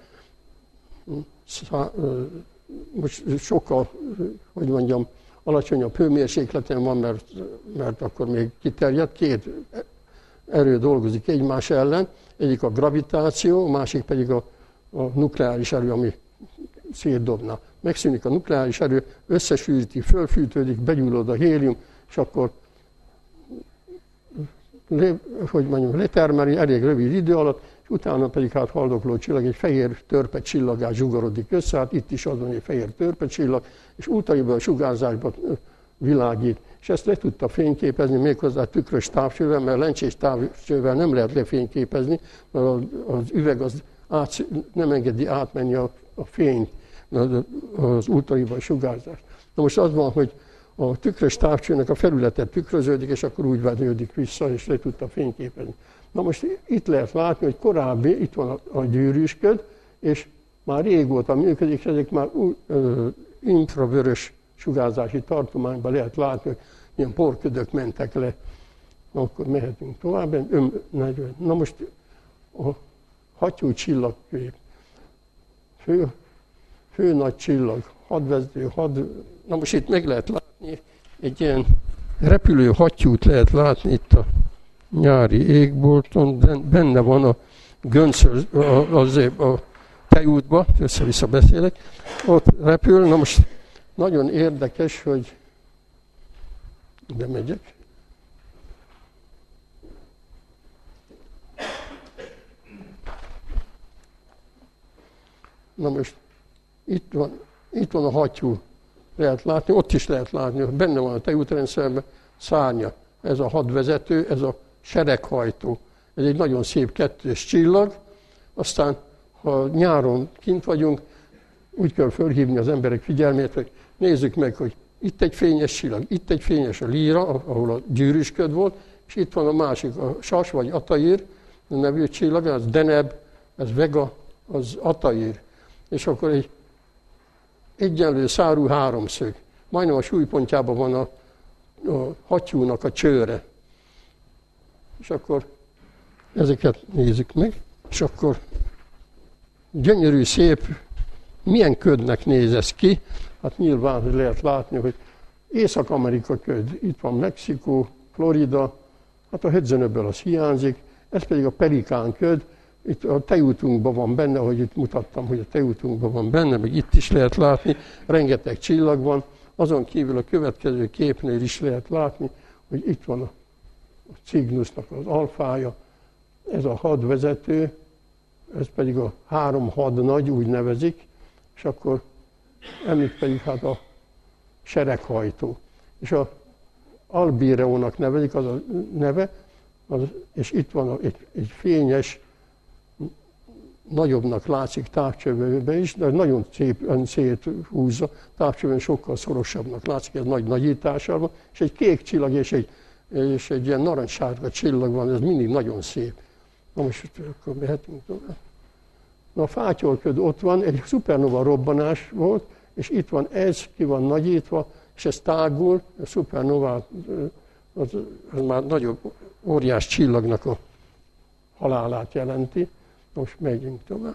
most sokkal, hogy mondjam, alacsonyabb hőmérsékleten van, mert, mert akkor még kiterjed. Két erő dolgozik egymás ellen, egyik a gravitáció, a másik pedig a, a nukleáris erő, ami szétdobna. Megszűnik a nukleáris erő, összesűríti, fölfűtődik, begyullad a hélium, és akkor le, hogy mondjam, letermeli elég rövid idő alatt, és utána pedig hát haldokló csillag, egy fehér törpe csillagát zsugorodik össze, hát itt is az van egy fehér törpe csillag, és ultraiból sugárzásban világít. És ezt le tudta fényképezni méghozzá tükrös távcsővel, mert lencsés távcsővel nem lehet lefényképezni, mert az üveg az át, nem engedi átmenni a, a fényt, az ultraiból sugárzást. Na most az van, hogy a tükrös távcsőnek a felülete tükröződik, és akkor úgy vetődik vissza, és le tudta fényképezni. Na most itt lehet látni, hogy korábbi, itt van a, a gyűrűsköd, és már régóta működik, és ezek már uh, infravörös sugárzási tartományban lehet látni, hogy ilyen porködök mentek le. Na, akkor mehetünk tovább. Ön, na most a hattyú csillagkép. Fő, fő nagy csillag, hadvezető, had... Na most itt meg lehet látni, egy ilyen repülő hattyút lehet látni itt a nyári égbolton, benne van a gönc, az, a, tejútba, össze-vissza beszélek, ott repül. Na most nagyon érdekes, hogy ide megyek. Na most itt van, itt van a hattyú, lehet látni, ott is lehet látni, benne van a tejútrendszerben szárnya. Ez a hadvezető, ez a sereghajtó. Ez egy nagyon szép kettős csillag. Aztán, ha nyáron kint vagyunk, úgy kell fölhívni az emberek figyelmét, hogy nézzük meg, hogy itt egy fényes csillag, itt egy fényes a Líra, ahol a gyűrűsköd volt, és itt van a másik, a Sas vagy Ataír nevű csillag, az Deneb, ez Vega, az Ataír. És akkor egy egyenlő szárú háromszög. Majdnem a súlypontjában van a, a hattyúnak a csőre. És akkor ezeket nézzük meg, és akkor gyönyörű, szép, milyen ködnek néz ez ki. Hát nyilván lehet látni, hogy Észak-Amerika köd, itt van Mexikó, Florida, hát a Hudson-öböl az hiányzik, ez pedig a Pelikán köd, itt a tejútunkban van benne, ahogy itt mutattam, hogy a tejútunkban van benne, meg itt is lehet látni, rengeteg csillag van, azon kívül a következő képnél is lehet látni, hogy itt van a Cygnusnak az alfája, ez a hadvezető, ez pedig a három hadnagy, úgy nevezik, és akkor ennek pedig hát a sereghajtó. És a Albireónak nevezik, az a neve, az, és itt van a, egy, egy fényes, nagyobbnak látszik távcsövőben is, de nagyon szépen széthúzza, távcsövőn sokkal szorosabbnak látszik, ez nagy nagyítással van, és egy kék csillag és egy, és egy ilyen narancssárga csillag van, ez mindig nagyon szép. Na most akkor mehetünk tovább. Na, a fátyolköd ott van, egy szupernova robbanás volt, és itt van ez, ki van nagyítva, és ez tágul, a szupernova az, az már nagyobb, óriás csillagnak a halálát jelenti. Most megyünk tovább.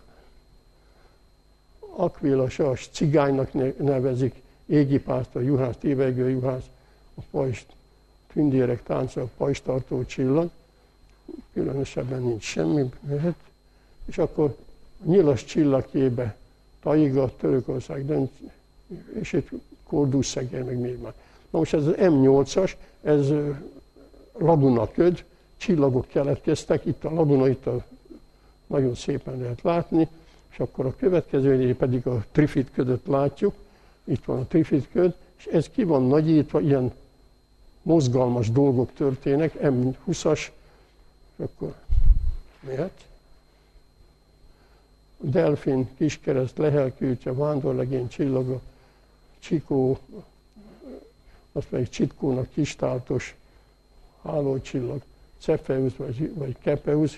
Aquila sas, cigánynak nevezik, égipásztor, juhász, tévegő juhász, a pajst, tündérek tánca, a pajzstartó csillag. Különösebben nincs semmi, mehet. És akkor nyilas csillagkébe, Taiga, Törökország, Dönc, és egy Kordusszegér, meg még már. Na most ez az em nyolcas, ez Laguna köd, csillagok keletkeztek, itt a Laguna, itt a, nagyon szépen lehet látni, és akkor a következőnél pedig a Trifid ködöt látjuk, itt van a Trifid köd, és ez ki van nagyítva, ilyen mozgalmas dolgok történnek, em húszas, és akkor mehet. Delfin, kiskereszt, lehelkültje, vándorlegény, csillaga, Csikó, azt pedig Csitkónak kistáltos hálócsillag, Cepheus vagy, vagy Kepeus,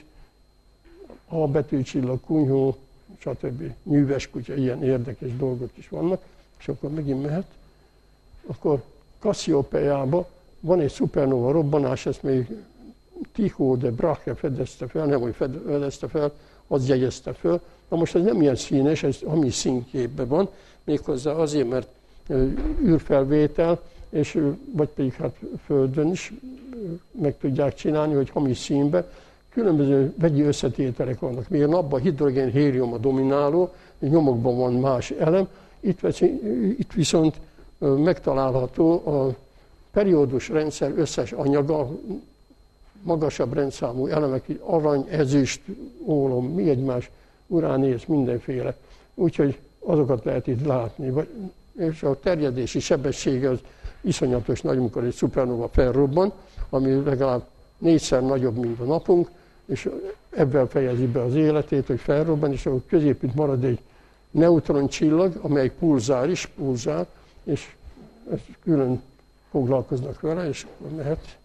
A betűcsillag, kunyhó, stb. Nyűves kutya, ilyen érdekes dolgok is vannak, és akkor megint mehet. Akkor Kassziopeában van egy szupernova robbanás, ezt még Tycho de Brahe fedezte fel, nem hogy fedezte fel, az jegyezte fel. Na most ez nem ilyen színes, ez hamis színképben van, méghozzá azért, mert űrfelvétel, és vagy pedig hát Földön is meg tudják csinálni, hogy hamis színbe. Különböző vegyi összetételek vannak. Még napban hidrogén, hélium a domináló, nyomokban van más elem. Itt, itt viszont megtalálható a periódus rendszer összes anyaga, magasabb rendszámú elemek, arany, ezüst, ólom, mi egymás, uránész, mindenféle. Úgyhogy azokat lehet itt látni. És a terjedési sebessége az iszonyatos nagy, amikor egy szupernova felrobban, ami legalább négyszer nagyobb, mint a napunk, és ebben fejezi be az életét, hogy felrobban, és akkor középít marad egy neutroncsillag, amely pulzál is, pulzál, és ezt külön foglalkoznak vele, és akkor mehet.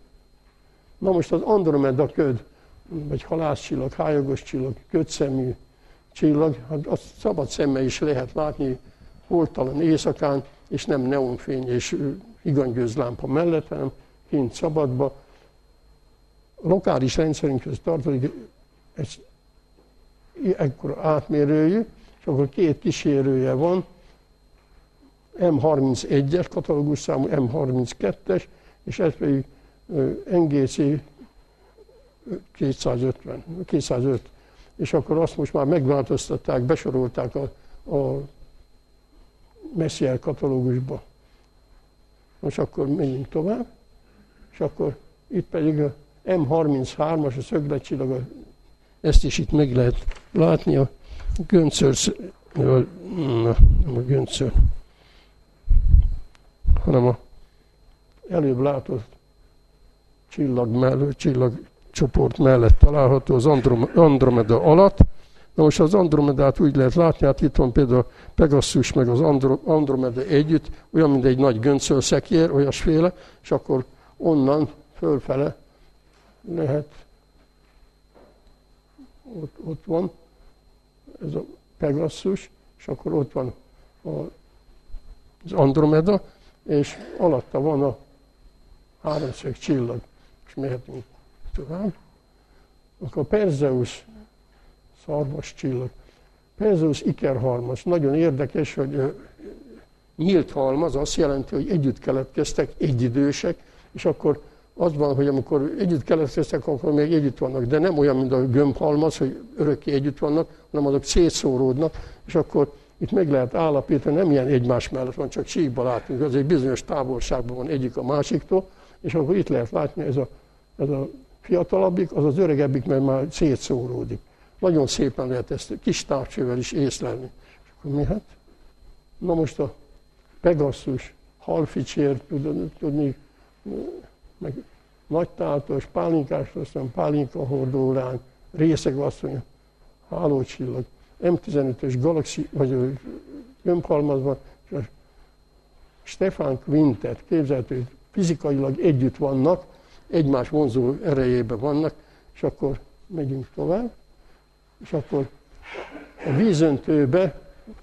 Na most az Andromeda köd, vagy halászcsillag, hályogos csillag, ködszemű csillag, hát azt szabad szemmel is lehet látni holtalan éjszakán, és nem neonfény és higany-gőzlámpa mellett, hanem kint szabadba. Lokális rendszerünkhöz tartozik, ez ekkora átmérőjű, és akkor két kísérője van, em harmincegyes katalógus számú, em harminckettes, és ez pedig en gé cé kétszázötven, kétszázöt. és akkor azt most már megváltoztatták, besorolták a, a Messier katalógusba. Most akkor menjünk tovább, és akkor itt pedig a M harminchárom-as, a szögletcsillag, ezt is itt meg lehet látni, a göncör, nem a göncör, hanem a előbb látott csillag mellett, csillagcsoport mellett található az Andromeda alatt. Na most az Andromedát úgy lehet látni, hát itt van például a Pegasus meg az Andromeda együtt, olyan, mint egy nagy göncölszekér, olyasféle, és akkor onnan fölfele lehet, ott, ott van ez a Pegasus, és akkor ott van a, az Andromeda, és alatta van a háromszög csillag, és mehetünk tovább. Akkor a Perseus szarvas csillag. Perseus ikerhalmaz. Nagyon érdekes, hogy nyílt halmaz, azt jelenti, hogy együtt keletkeztek, egyidősek, és akkor az van, hogy amikor együtt keletkeztek, akkor még együtt vannak, de nem olyan, mint a gömbhalmaz, hogy örökké együtt vannak, hanem azok szétszóródnak, és akkor itt meg lehet állapítani, nem ilyen egymás mellett van, csak síkba látunk, az egy bizonyos távolságban van egyik a másiktól, és akkor itt lehet látni, ez a, ez a fiatalabbik, az az öregebbik, mert már szétszóródik. Nagyon szépen lehet ezt kis távcsővel is észlelni. És akkor mi hát? Na most a Pegasus, halficsér, tudni, meg nagytáltos, pálinkás, aztán pálinkahordóláng, részegasszony, hálócsillag, M tizenötös galaxi, vagy gömbhalmazban, és a Stefan Quintet, képzelhető, fizikailag együtt vannak, egymás vonzó erejében vannak, és akkor megyünk tovább, és akkor a vízöntőbe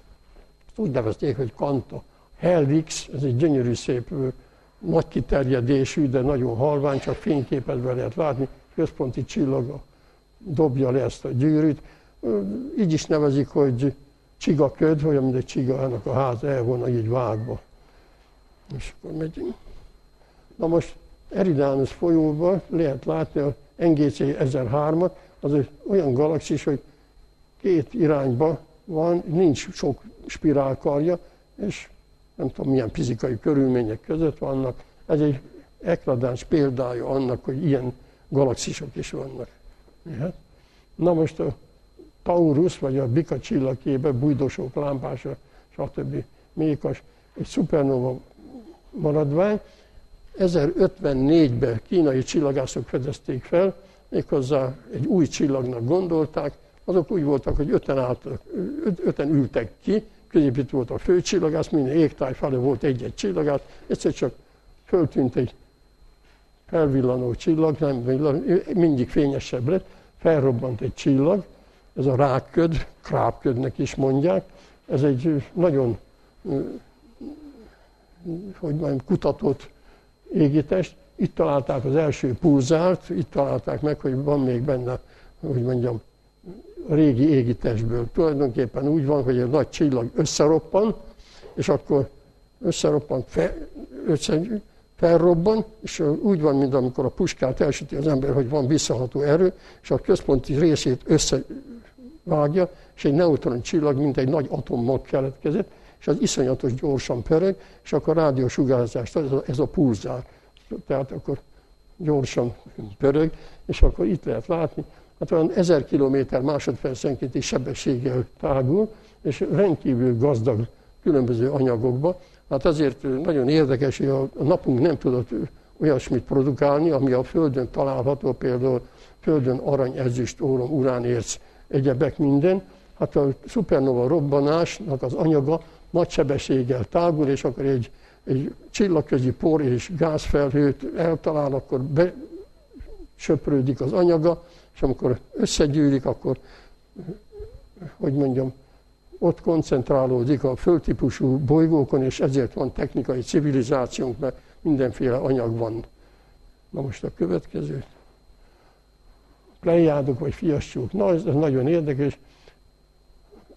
úgy nevezték, hogy Kanta. Helvix, ez egy gyönyörű szép, nagy kiterjedésű, de nagyon halvány, csak fényképezve lehet látni, központi csillaga dobja le ezt a gyűrűt. Így is nevezik, hogy csigaköd, olyan, mint egy csigának a háza el volna így vágva. És akkor megyünk. Na most Eridanus folyóban lehet látni a N G C ezerhármat, az egy olyan galaxis, hogy két irányba van, nincs sok spirálkarja, és nem tudom milyen fizikai körülmények között vannak. Ez egy ekladáns példája annak, hogy ilyen galaxisok is vannak. Na most a Taurus, vagy a Bika csillagképe, bújdosók, lámpása, stb. Mékas, egy szupernova maradvány. ezerötvennégyben kínai csillagászok fedezték fel, méghozzá egy új csillagnak gondolták. Azok úgy voltak, hogy öten, álltak, öten ültek ki, középít volt a főcsillagász, minden égtáj felé volt egy-egy csillagász, egyszer csak föltűnt egy felvillanó csillag, nem villan, mindig fényesebb lett, felrobbant egy csillag, ez a rákköd, krápködnek is mondják, ez egy nagyon, hogy mondjam, kutatott égitest. Itt találták az első pulzárt, itt találták meg, hogy van még benne, hogy mondjam, a régi égitestből. Tulajdonképpen úgy van, hogy egy nagy csillag összeroppan, és akkor összeroppan, fel, össze, felrobban, és úgy van, mint amikor a puskát elsüti az ember, hogy van visszaható erő, és a központi részét összevágja, és egy neutron csillag, mint egy nagy atommag keletkezett, és az iszonyatos gyorsan pörög, és akkor rádiósugárzást, ez a, ez a pulzár. Tehát akkor gyorsan pörög, és akkor itt lehet látni, hát olyan ezer kilométer másodpercenkénti sebességgel tágul, és rendkívül gazdag különböző anyagokba. Hát azért nagyon érdekes, hogy a napunk nem tudott olyasmit produkálni, ami a Földön található, például Földön arany, ezüst, órón, uránérc, egyebek minden. Hát a szupernova robbanásnak az anyaga nagy sebességgel tágul, és akkor egy, egy csillagközi por és gázfelhőt eltalál, akkor besöprődik az anyaga, és amikor összegyűlik, akkor, hogy mondjam, ott koncentrálódik a földtípusú bolygókon, és ezért van technikai civilizációnk, mert mindenféle anyag van. Na most a következő. Plejádok vagy fiassók. Na, ez nagyon érdekes.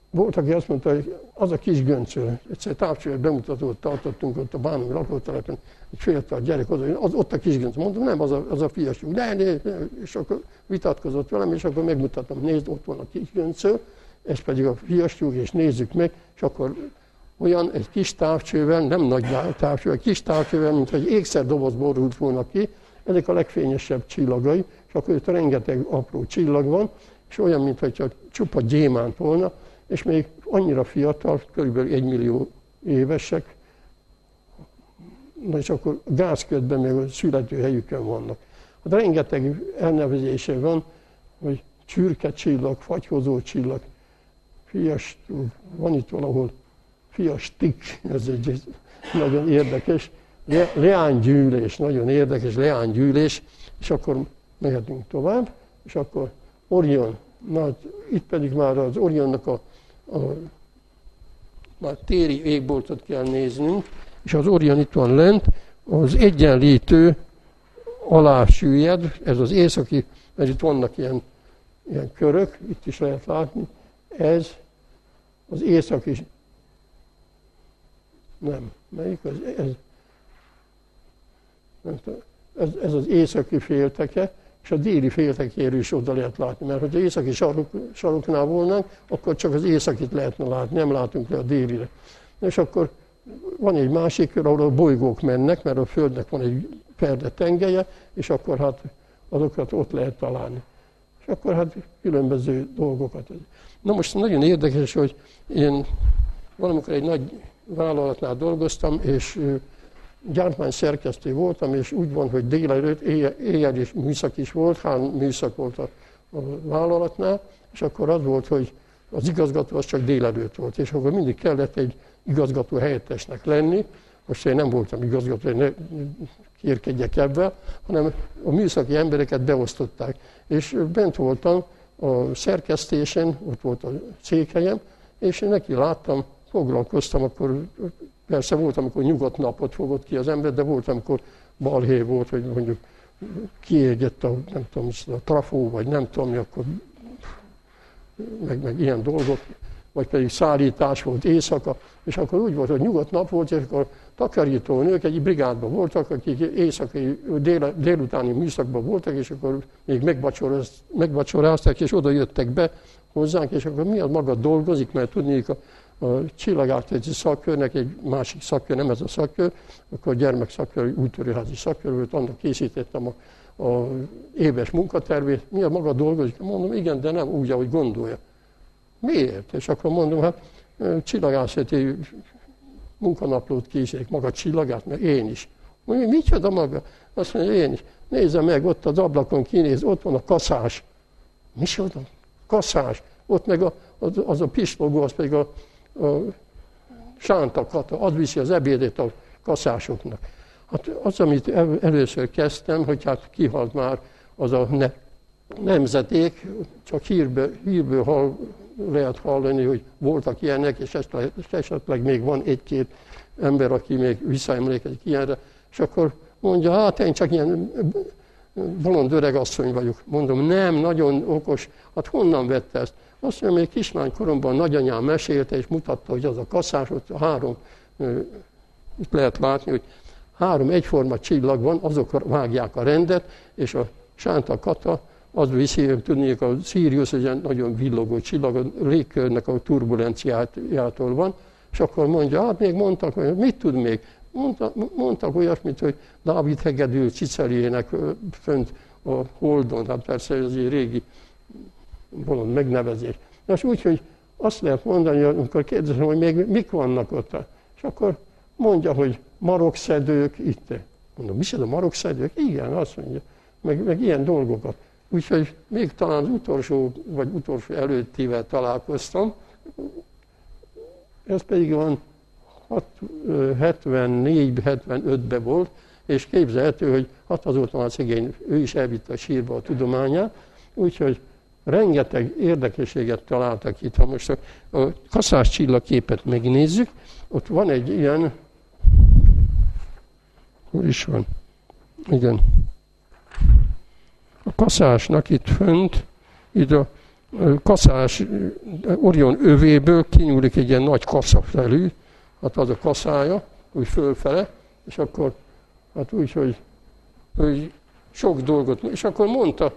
volt, aki azt mondta, hogy az a kis göncő, egyszer távcsövet bemutatót tartottunk ott a Bánumi lakótelepen, egy fiatal gyerek, az, az, ott a kis göncő. Mondom, nem, az a, az a fiasunk. De, de, de, és akkor vitatkozott velem, és akkor megmutatom, nézd, ott van a kis göncő, ez pedig a fiasunk, és nézzük meg, és akkor olyan egy kis távcsővel, nem nagy távcsővel, kis távcsővel, mint hogy ékszerdoboz borult volna ki, ezek a legfényesebb csillagai, és akkor itt rengeteg apró csillag van, és olyan, mintha csupa gyémánt volna, és még annyira fiatal, körülbelül egy millió évesek, na és akkor gázködben még a születőhelyükön vannak. Hát rengeteg elnevezése van, hogy csürke csillag, fagyhozó csillag, fias, van itt valahol fiastik, ez egy nagyon érdekes, Le, leánygyűlés, nagyon érdekes leánygyűlés, és akkor mehetünk tovább, és akkor Orion, na, itt pedig már az Orionnak a, a már téri égboltot kell néznünk, és az Orion itt van lent, az egyenlítő alá süllyed, ez az északi, mert itt vannak ilyen, ilyen körök, itt is lehet látni, ez az északi, nem, melyik az, ez, ez, ez az északi félteke, és a déli féltekéről is oda lehet látni, mert hogyha északi sarok, saroknál volnánk, akkor csak az északit lehetne látni, nem látunk le a délire. És akkor van egy másik kör, ahol a bolygók mennek, mert a Földnek van egy ferde tengelye, és akkor hát azokat ott lehet találni. És akkor hát különböző dolgokat. Na most nagyon érdekes, hogy én valamikor egy nagy vállalatnál dolgoztam, és gyártmány szerkesztő voltam, és úgy van, hogy délelőtt, éjjel, éjjel is műszak is volt, három műszak volt a, a vállalatnál, és akkor az volt, hogy az igazgató az csak délelőtt volt, és akkor mindig kellett egy igazgató helyettesnek lenni. Most én nem voltam igazgató, hogy ne kérkedjek ebben, hanem a műszaki embereket beosztották. És bent voltam a szerkesztésen, ott volt a székhelyem, és én neki láttam, foglalkoztam, akkor persze volt, amikor nyugodt napot fogott ki az ember, de volt, amikor balhé volt, hogy mondjuk kiégett a, nem tudom, a trafó, vagy nem tudom mi, akkor meg, meg ilyen dolgok, vagy pedig szállítás volt éjszaka, és akkor úgy volt, hogy nyugodt nap volt, és akkor takarító nők egy brigádban voltak, akik éjszakai, dél, délutáni műszakban voltak, és akkor még megvacsorázták, és oda jöttek be hozzánk, és akkor mi az maga dolgozik, mert tudnék a a csillagászati szakkörnek egy másik szakkör, nem ez a szakkör, akkor gyermek szakkör, úttörőházi szakkör volt, annak készítettem a, a éves munkatervét. Mi a maga dolgozik? Mondom, igen, de nem úgy, ahogy gondolja. Miért? És akkor mondom, hát csillagászati munkanaplót készítek, maga csillagát, mert én is. Mondja, micsoda maga? Azt mondja, én is. Nézze meg, ott az ablakon kinéz, ott van a kaszás. Micsoda? Kaszás. Ott meg a, az, az a pislogó, az pedig a a Sánta Kata, az viszi az ebédet a kaszásoknak. Hát az, amit először kezdtem, hogy hát kihalt már az a ne, nemzeték, csak hírből, hírből hall, lehet hallani, hogy voltak ilyenek, és esetleg, esetleg még van egy-két ember, aki még visszaemlékezik ilyenre, és akkor mondja, hát én csak ilyen bolond öreg asszony vagyok. Mondom, nem, nagyon okos, hát honnan vette ezt? Azt mondja, még kislány koromban nagyanyám mesélte, és mutatta, hogy az a kaszás, ott a három, itt lehet látni, hogy három egyforma csillag van, azok vágják a rendet, és a Sánta Kata, az viszi, tudnék, a Sirius, egy nagyon villogó csillag, a légkörnek a turbulenciától van, és akkor mondja, hát még mondtak, hogy mit tud még? Mondtak, mondtak olyasmit, hogy Dávid hegedű Ciceljének fönt a Holdon, hát persze ez egy régi bolond megnevezés. Most úgy, hogy azt lehet mondani, amikor kérdezem, hogy még mik vannak ott. És akkor mondja, hogy marokszedők itt. Mondom, mi ez a marokszedők? Igen, azt mondja. Meg, meg ilyen dolgokat. Úgyhogy még talán az utolsó, vagy utolsó előttivel találkoztam. Ez pedig van hetvennégy hetvenötben volt, és képzelhető, hogy hát azóta már szegény, ő is elvitte a sírba a tudományát, úgyhogy rengeteg érdekességet találtak itt. Ha most a, a kaszás csillagképet megnézzük, ott van egy ilyen, hol is van? Igen. A kaszásnak itt fönt, itt a kaszás Orion övéből kinyúlik egy ilyen nagy kaszafelű, hát az a kaszája, úgy fölfele, és akkor hát úgy, hogy, hogy sok dolgot, és akkor mondta,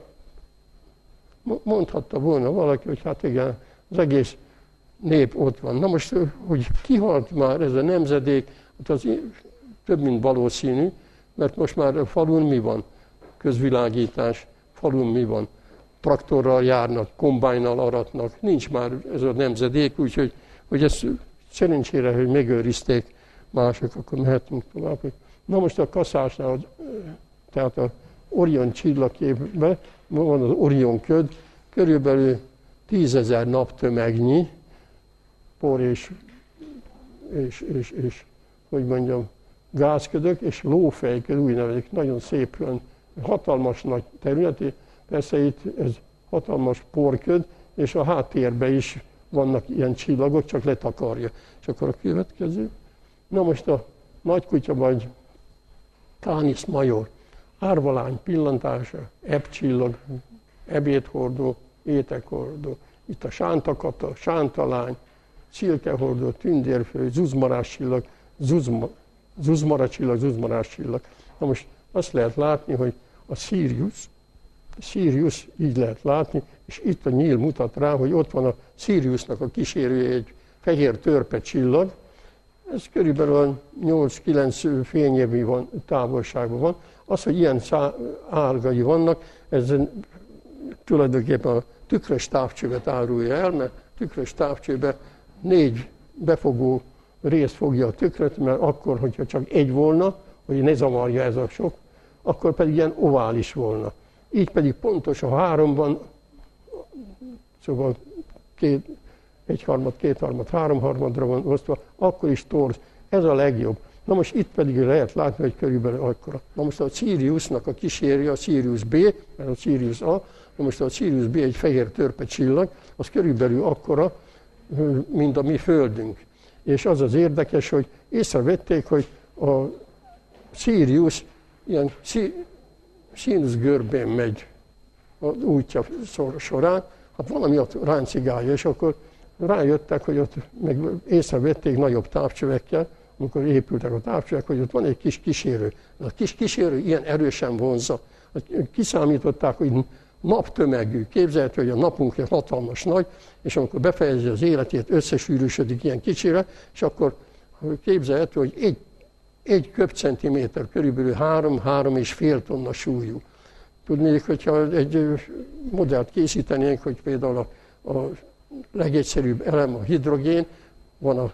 mondhatta volna valaki, hogy hát igen, az egész nép ott van. Na most, hogy kihalt már ez a nemzedék, hát az több, mint valószínű, mert most már a falun mi van? Közvilágítás, falun mi van? Traktorral járnak, kombájnal aratnak, nincs már ez a nemzedék, úgyhogy hogy ezt szerencsére, hogy megőrizték mások, akkor mehetünk tovább. Na most a kaszásnál, tehát a Orion csillagképben van az Orion köd, körülbelül tízezer naptömegnyi por és, és, és, és, hogy mondjam, gázködök és lófejköd, úgy nevezik, nagyon szép, hatalmas nagy területi, persze itt ez hatalmas porköd, és a háttérben is vannak ilyen csillagok, csak letakarja. És akkor a következő. Na most a nagykutya vagy Canis major, árvalány pillantása, ebcsillag, ebédhordó, étekhordó. Itt a sántakata, sántalány, szilkehordó, tündérfő, zuzmarás csillag, zuzma, zuzmara csillag, zuzmarás csillag. Na most azt lehet látni, hogy a Sirius, Sirius így lehet látni, és itt a nyíl mutat rá, hogy ott van a Siriusnak a kísérője, egy fehér törpe csillag. Ez körülbelül nyolc-kilenc fényévi van, távolságban van. Az, hogy ilyen árgai vannak, ez tulajdonképpen a tükrös távcsővet árulja el, mert tükrös távcsőbe négy befogó rész fogja a tükröt, mert akkor, hogyha csak egy volna, hogy ne zavarja ez a sok, akkor pedig ilyen ovális volna. Így pedig pontos a háromban, szóval két, egyharmad, kétharmad, háromharmadra van osztva, akkor is torz. Ez a legjobb. Na most itt pedig lehet látni, hogy körülbelül akkora. Na most a Siriusnak a kísérje a Sirius B, mert a Sirius A, na most a Sirius B egy fehér törpe csillag, az körülbelül akkora, mint a mi Földünk. És az az érdekes, hogy észrevették, hogy a Sirius ilyen színusz görbén megy az útja során, hát valami ott ráncigálja, és akkor rájöttek, hogy ott meg észrevették nagyobb távcsövekkel, amikor épültek a távcsövek, hogy ott van egy kis kísérő. A kis kísérő ilyen erősen vonzza. Kiszámították, hogy naptömegű. Képzelhető, hogy a napunk egy hatalmas nagy, és amikor befejezi az életét, összesűrűsödik ilyen kicsire, és akkor képzelhető, hogy egy, egy köbcentiméter körülbelül három-három és fél tonna súlyú. Tudnék, hogyha egy modellt készítenénk, hogy például a, a legegyszerűbb elem a hidrogén, van a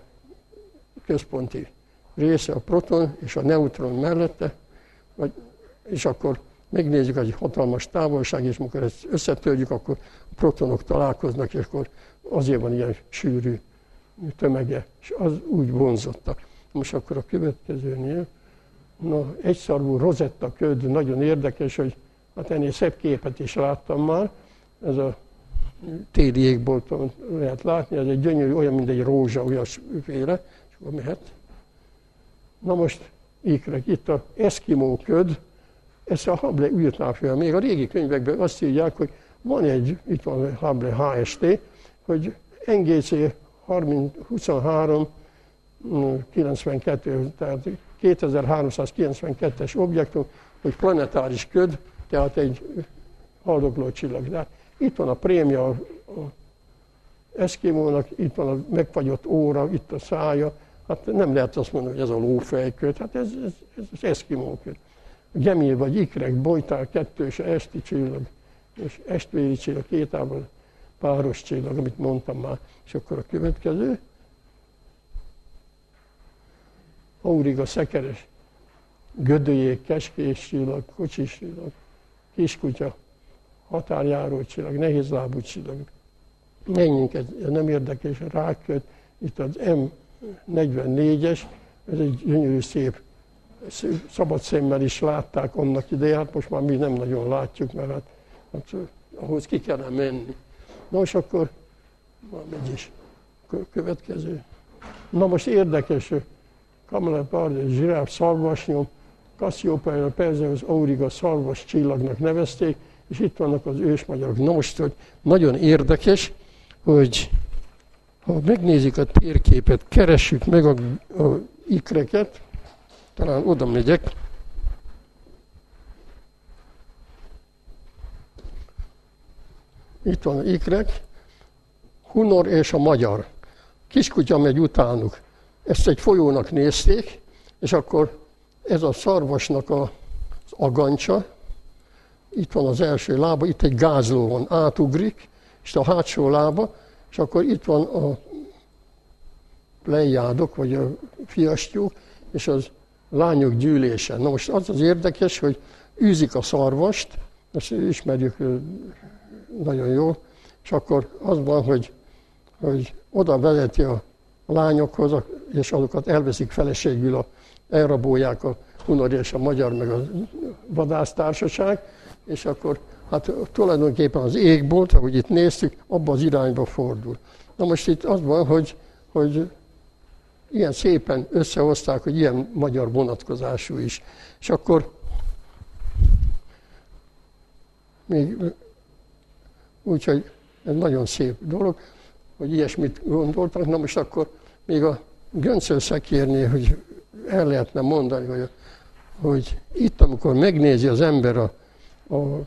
központi része, a proton és a neutron mellette, vagy, és akkor megnézzük, hogy egy hatalmas távolság, és amikor ezt összetörjük, akkor a protonok találkoznak, és akkor azért van ilyen sűrű tömege, és az úgy vonzotta. Most akkor a következőnél, na, egyszarvú rozetta köd, nagyon érdekes, hogy hát ennél szebb képet is láttam már, ez a téli égbolton lehet látni, ez egy gyönyörű, olyan, mint egy rózsa, olyasféle, és akkor mehet. Na most ikrek, itt a eszkimó köd, ez a Hubble űrtávcső. Még a régi könyvekben azt írják, hogy van egy, itt van a Hubble H S T, hogy N G C huszonhárom kilencvenkettő, tehát kétezer-háromszázkilencvenkettes objektum, hogy planetáris köd, tehát egy haldokló csillag. De itt van a prémia a eszkimónak, itt van a megfagyott óra, itt a szája. Hát nem lehet azt mondani, hogy ez a lófejköd, hát ez, ez, ez az eszkimóköd. Gemír vagy ikrek, bojtál, kettős, esti csillag, és estvéri csillag, kétában páros csillag, amit mondtam már. És akkor a következő. Auriga szekeres, gödölyék, keskés csillag, kocsis csillag, kiskutya, határjáró csillag, nehézlábú csillag. Menjünk, ez nem érdekes, ráköt. Itt az M negyvennégyes, ez egy gyönyörű szép, szabad szemmel is látták annak idején, hát most már mi nem nagyon látjuk, mert hát, hát ahhoz ki kellene menni. Na és akkor, már megy is, következő. Na most érdekes, Camelopardalis zsiráf, szarvasnyom, Cassiopeia Perseus Auriga szarvas csillagnak nevezték, és itt vannak az ősmagyarok. Na most, hogy nagyon érdekes, hogy ha megnézik a térképet, keressük meg a, a ikreket, talán oda megyek. Itt van az ikrek, Hunor és a magyar. Kiskutya megy utánuk. Ezt egy folyónak nézték, és akkor ez a szarvasnak a, az agancsa, itt van az első lába, itt egy gázló van, átugrik, és a hátsó lába, és akkor itt van a plejádok, vagy a fiastyúk, és az lányok gyűlése. Na most az az érdekes, hogy űzik a szarvast, ezt ismerjük nagyon jól, és akkor az van, hogy, hogy oda vezeti a lányokhoz, és azokat elveszik feleségül, a, elrabolják a hunor és a magyar, meg a vadásztársaság, és akkor hát tulajdonképpen az égbolt, ahogy itt néztük, abba az irányba fordul. Na most itt az van, hogy, hogy ilyen szépen összehozták, hogy ilyen magyar vonatkozású is. És akkor még úgyhogy ez nagyon szép dolog, hogy ilyesmit gondoltak. Na most akkor még a göncölszekérnél, hogy el lehetne mondani, hogy, hogy itt, amikor megnézi az ember a, a,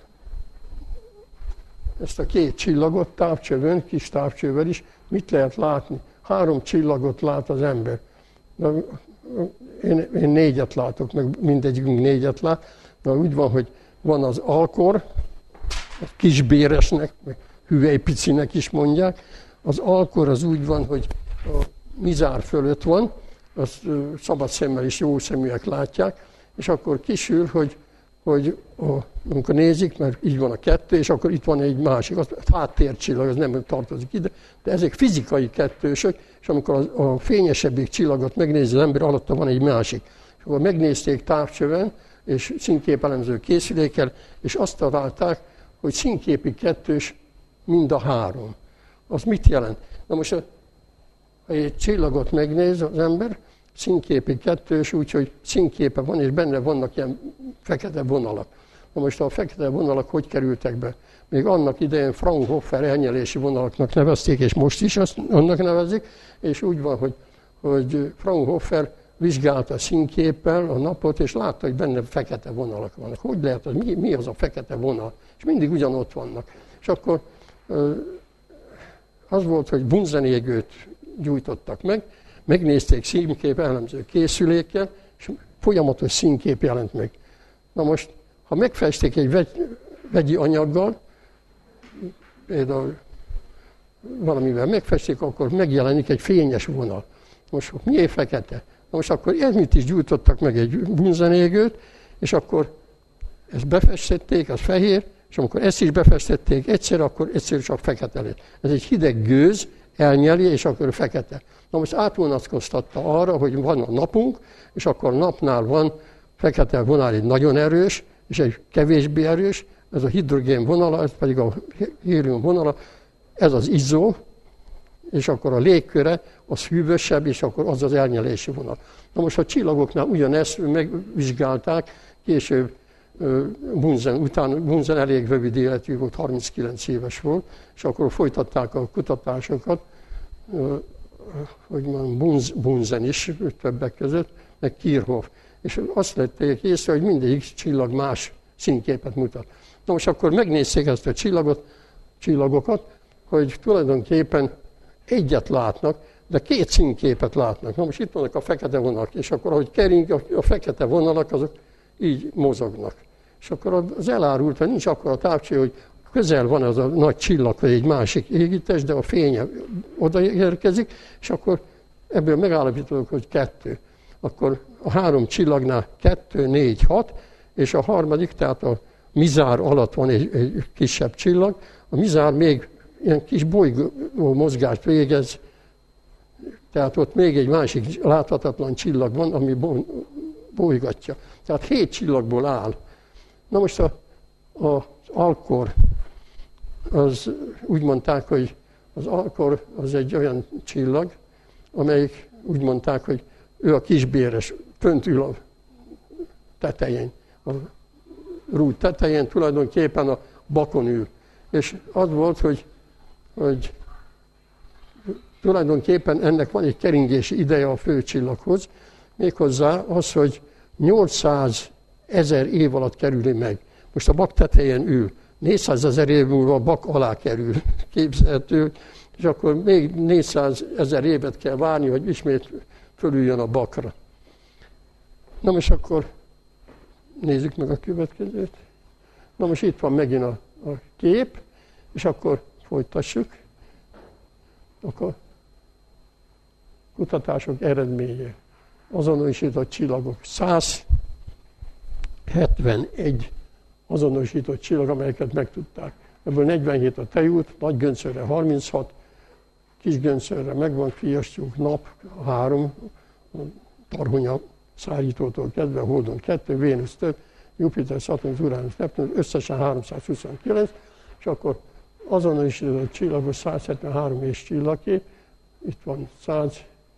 ezt a két csillagot távcsövön, kis távcsővel is, mit lehet látni? Három csillagot lát az ember. Na, én, én négyet látok, meg mindegyikünk négyet lát. Na, úgy van, hogy van az alkor, kisbéresnek, meg hüvelypicinek is mondják. Az alkor az úgy van, hogy a mizár fölött van, azt szabad szemmel is jó szeműek látják, és akkor kisül, hogy, hogy a, amikor nézik, mert így van a kettő, és akkor itt van egy másik, az háttércsillag, az nem tartozik ide, de ezek fizikai kettősök, és amikor a, a fényesebbik csillagot megnézi az ember, alatta van egy másik. És akkor megnézték távcsöven, és színképelemző készülékkel, és azt találták, hogy színképi kettős mind a három. Az mit jelent? Na most, ha egy csillagot megnéz az ember, színképi kettős, úgyhogy színképe van, és benne vannak ilyen fekete vonalak. Na most a fekete vonalak hogy kerültek be? Még annak idején Fraunhofer elnyelési vonalaknak nevezték, és most is azt annak nevezik, és úgy van, hogy, hogy Fraunhofer vizsgálta színképpel a napot, és látta, hogy benne fekete vonalak vannak. Hogy lehet az? Mi, mi az a fekete vonal? És mindig ugyanott vannak. És akkor az volt, hogy Bunsen-égőt gyújtottak meg, megnézték színkép elemző készülékkel, és folyamatos színkép jelent meg. Na most, ha megfesték egy vegy, vegyi anyaggal, például valamivel megfesték, akkor megjelenik egy fényes vonal. Most miért fekete? Na most akkor ennyit is gyújtottak meg egy Bunsen-égőt, és akkor ezt befestették, az fehér, és amikor ezt is befestették egyszer, akkor egyszer csak fekete lett. Ez egy hideg gőz, elnyeli, és akkor fekete. Na most átvonatkoztatta arra, hogy van a napunk, és akkor a napnál van fekete vonal egy nagyon erős, és egy kevésbé erős, ez a hidrogén vonala, ez pedig a hélium vonala, ez az izzó, és akkor a légköre az hűvösebb, és akkor az az elnyelési vonal. Na most a csillagoknál ugyanezt megvizsgálták, később Bunsen, utána Bunsen elég rövid életű volt, harminckilenc éves volt, és akkor folytatták a kutatásokat, hogy mondjam, Bunsen is többek között, meg Kirchhoff. És azt lették észre, hogy mindegyik csillag más színképet mutat. Na most akkor megnézték ezt a csillagot, csillagokat, hogy tulajdonképpen egyet látnak, de két színképet látnak. Na most itt vannak a fekete vonalak, és akkor ahogy kering, a fekete vonalak, azok így mozognak. És akkor az elárult, hogy nincs akkor a távcső, hogy közel van az a nagy csillag, vagy egy másik égítés, de a fénye odaérkezik, és akkor ebből megállapítottuk, hogy kettő. Akkor a három csillagnál kettő, négy, hat, és a harmadik, tehát a mizár alatt van egy, egy kisebb csillag, a mizár még ilyen kis bolygó mozgást végez, tehát ott még egy másik láthatatlan csillag van, ami bolygatja. Tehát hét csillagból áll. Na most a, a, az alkor, az úgy mondták, hogy az alkor az egy olyan csillag, amelyik úgy mondták, hogy ő a kisbéres, fönt ül a tetején. A rúd tetején tulajdonképpen a bakon ül. És az volt, hogy, hogy tulajdonképpen ennek van egy keringési ideje a főcsillaghoz, méghozzá az, hogy nyolcszázezer év alatt kerüli meg. Most a bak tetején ül, négyszázezer év múlva a bak alá kerül, képzelhető, és akkor még négyszázezer évet kell várni, hogy ismét fölüljön a bakra. Na most akkor nézzük meg a következőt. Na most itt van megint a, a kép, és akkor folytassuk. Akkor kutatások eredménye. Azonosított csillagok. száz hetvenegy azonosított csillag, amelyeket megtudták. Ebből negyvenhét a Tejút, Nagygöncörre harminchat, Kisgöncörre megvan, Fiastyúk, Nap, három, Tarhonya szállítótól kedve, Holdon kettő, Vénusz több, Jupiter, Saturnus, Uranus, Neptunus, összesen háromszázhuszonkilenc, és akkor azonosított csillagos száz hetvenhárom és csillagkép, itt van száz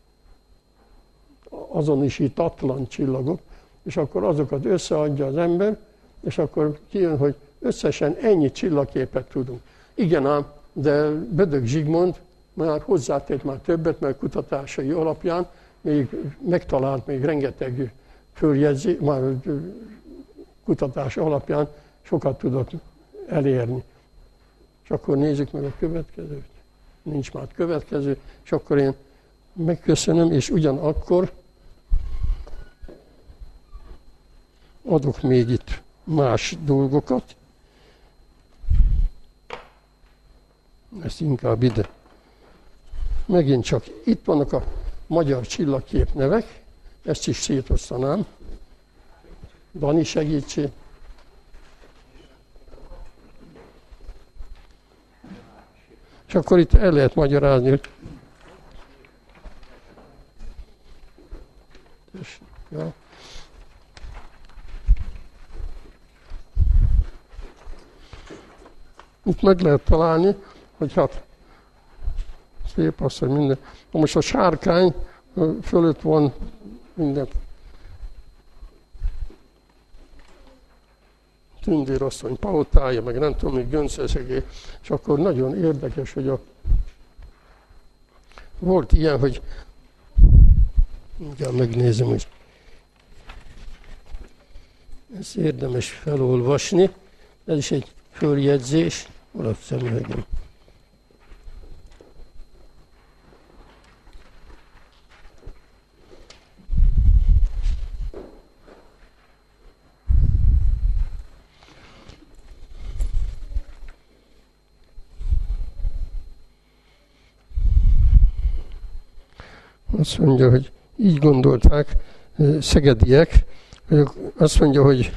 azonosítatlan csillagok, és akkor azokat összeadja az ember, és akkor kijön, hogy összesen ennyi csillagképet tudunk. Igen ám, de Bödök Zsigmond már hozzátett már többet, mert kutatásai alapján még megtalált még rengeteg följegyzés, már kutatás alapján sokat tudott elérni. És akkor nézzük meg a következőt. Nincs már következő, és akkor én megköszönöm, és ugyanakkor adok még itt más dolgokat. Ezt inkább ide. Megint csak itt vannak a magyar csillagkép nevek, ezt is szétosztanám. Dani segítség. És akkor itt el lehet magyarázni, hogy ja. Itt meg lehet találni, hogy hát szép az, hogy minden. Most a sárkány fölött van minden. Tündérasszony palotája, meg nem tudom, még göncöszegé. És akkor nagyon érdekes, hogy a... volt ilyen, hogy mindjárt megnézem, hogy ezt érdemes felolvasni. Ez is egy följegyzés. Hol a szemüvegem? Azt mondja, hogy így gondolták szegediek, azt mondja, hogy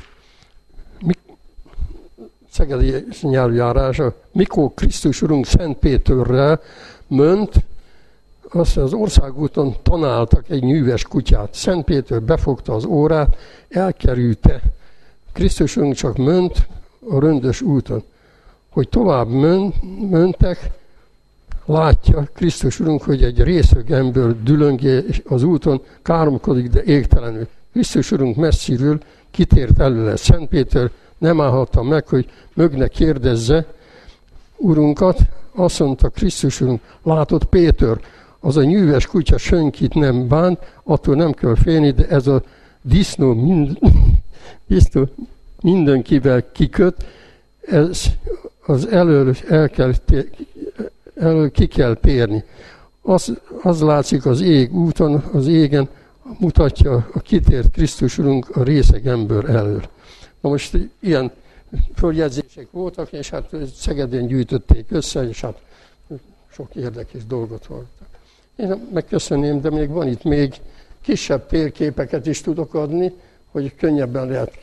szegedi nyelvjárása, mikor Krisztus Urunk Szent Péterrel ment, azt az országúton tanáltak egy nyűves kutyát. Szent Péter befogta az órát, elkerülte. Krisztus Urunk csak ment a röndös úton. Hogy tovább mentek, látja Krisztus Urunk, hogy egy részeg ember dülöngé az úton, káromkodik, de égtelenül. Krisztus Urunk messziről kitért előle. Szent Péter nem állhatta meg, hogy mögne kérdezze Urunkat. Azt mondta Krisztus Urunk, látod Péter, az a nyűves kutya senkit nem bánt, attól nem kell félni, de ez a disznó, mind, disznó mindenkivel kiköt, ez az elől el kell elől ki kell térni. Az, az látszik az ég úton, az égen mutatja a kitért Krisztus Urunk a részeg ember elől. Na most ilyen följegyzések voltak, és hát Szegeden gyűjtötték össze, és hát sok érdekes dolgot voltak. Én megköszönném, de még van itt még kisebb térképeket is tudok adni, hogy könnyebben lehet.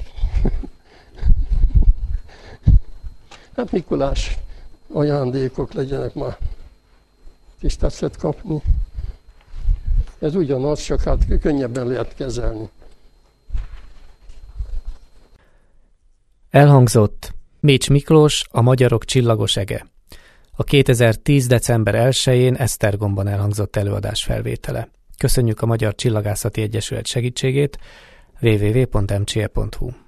Hát Mikulás ajándékok legyenek már. Is tetszett kapni. Ez ugyanaz, csak hát könnyebben lehet kezelni. Elhangzott Mécs Miklós, a Magyarok csillagos ege. A kétezer-tíz. december elsején Esztergomban elhangzott előadás felvétele. Köszönjük a Magyar Csillagászati Egyesület segítségét. double-u double-u double-u pont em cé e pont hu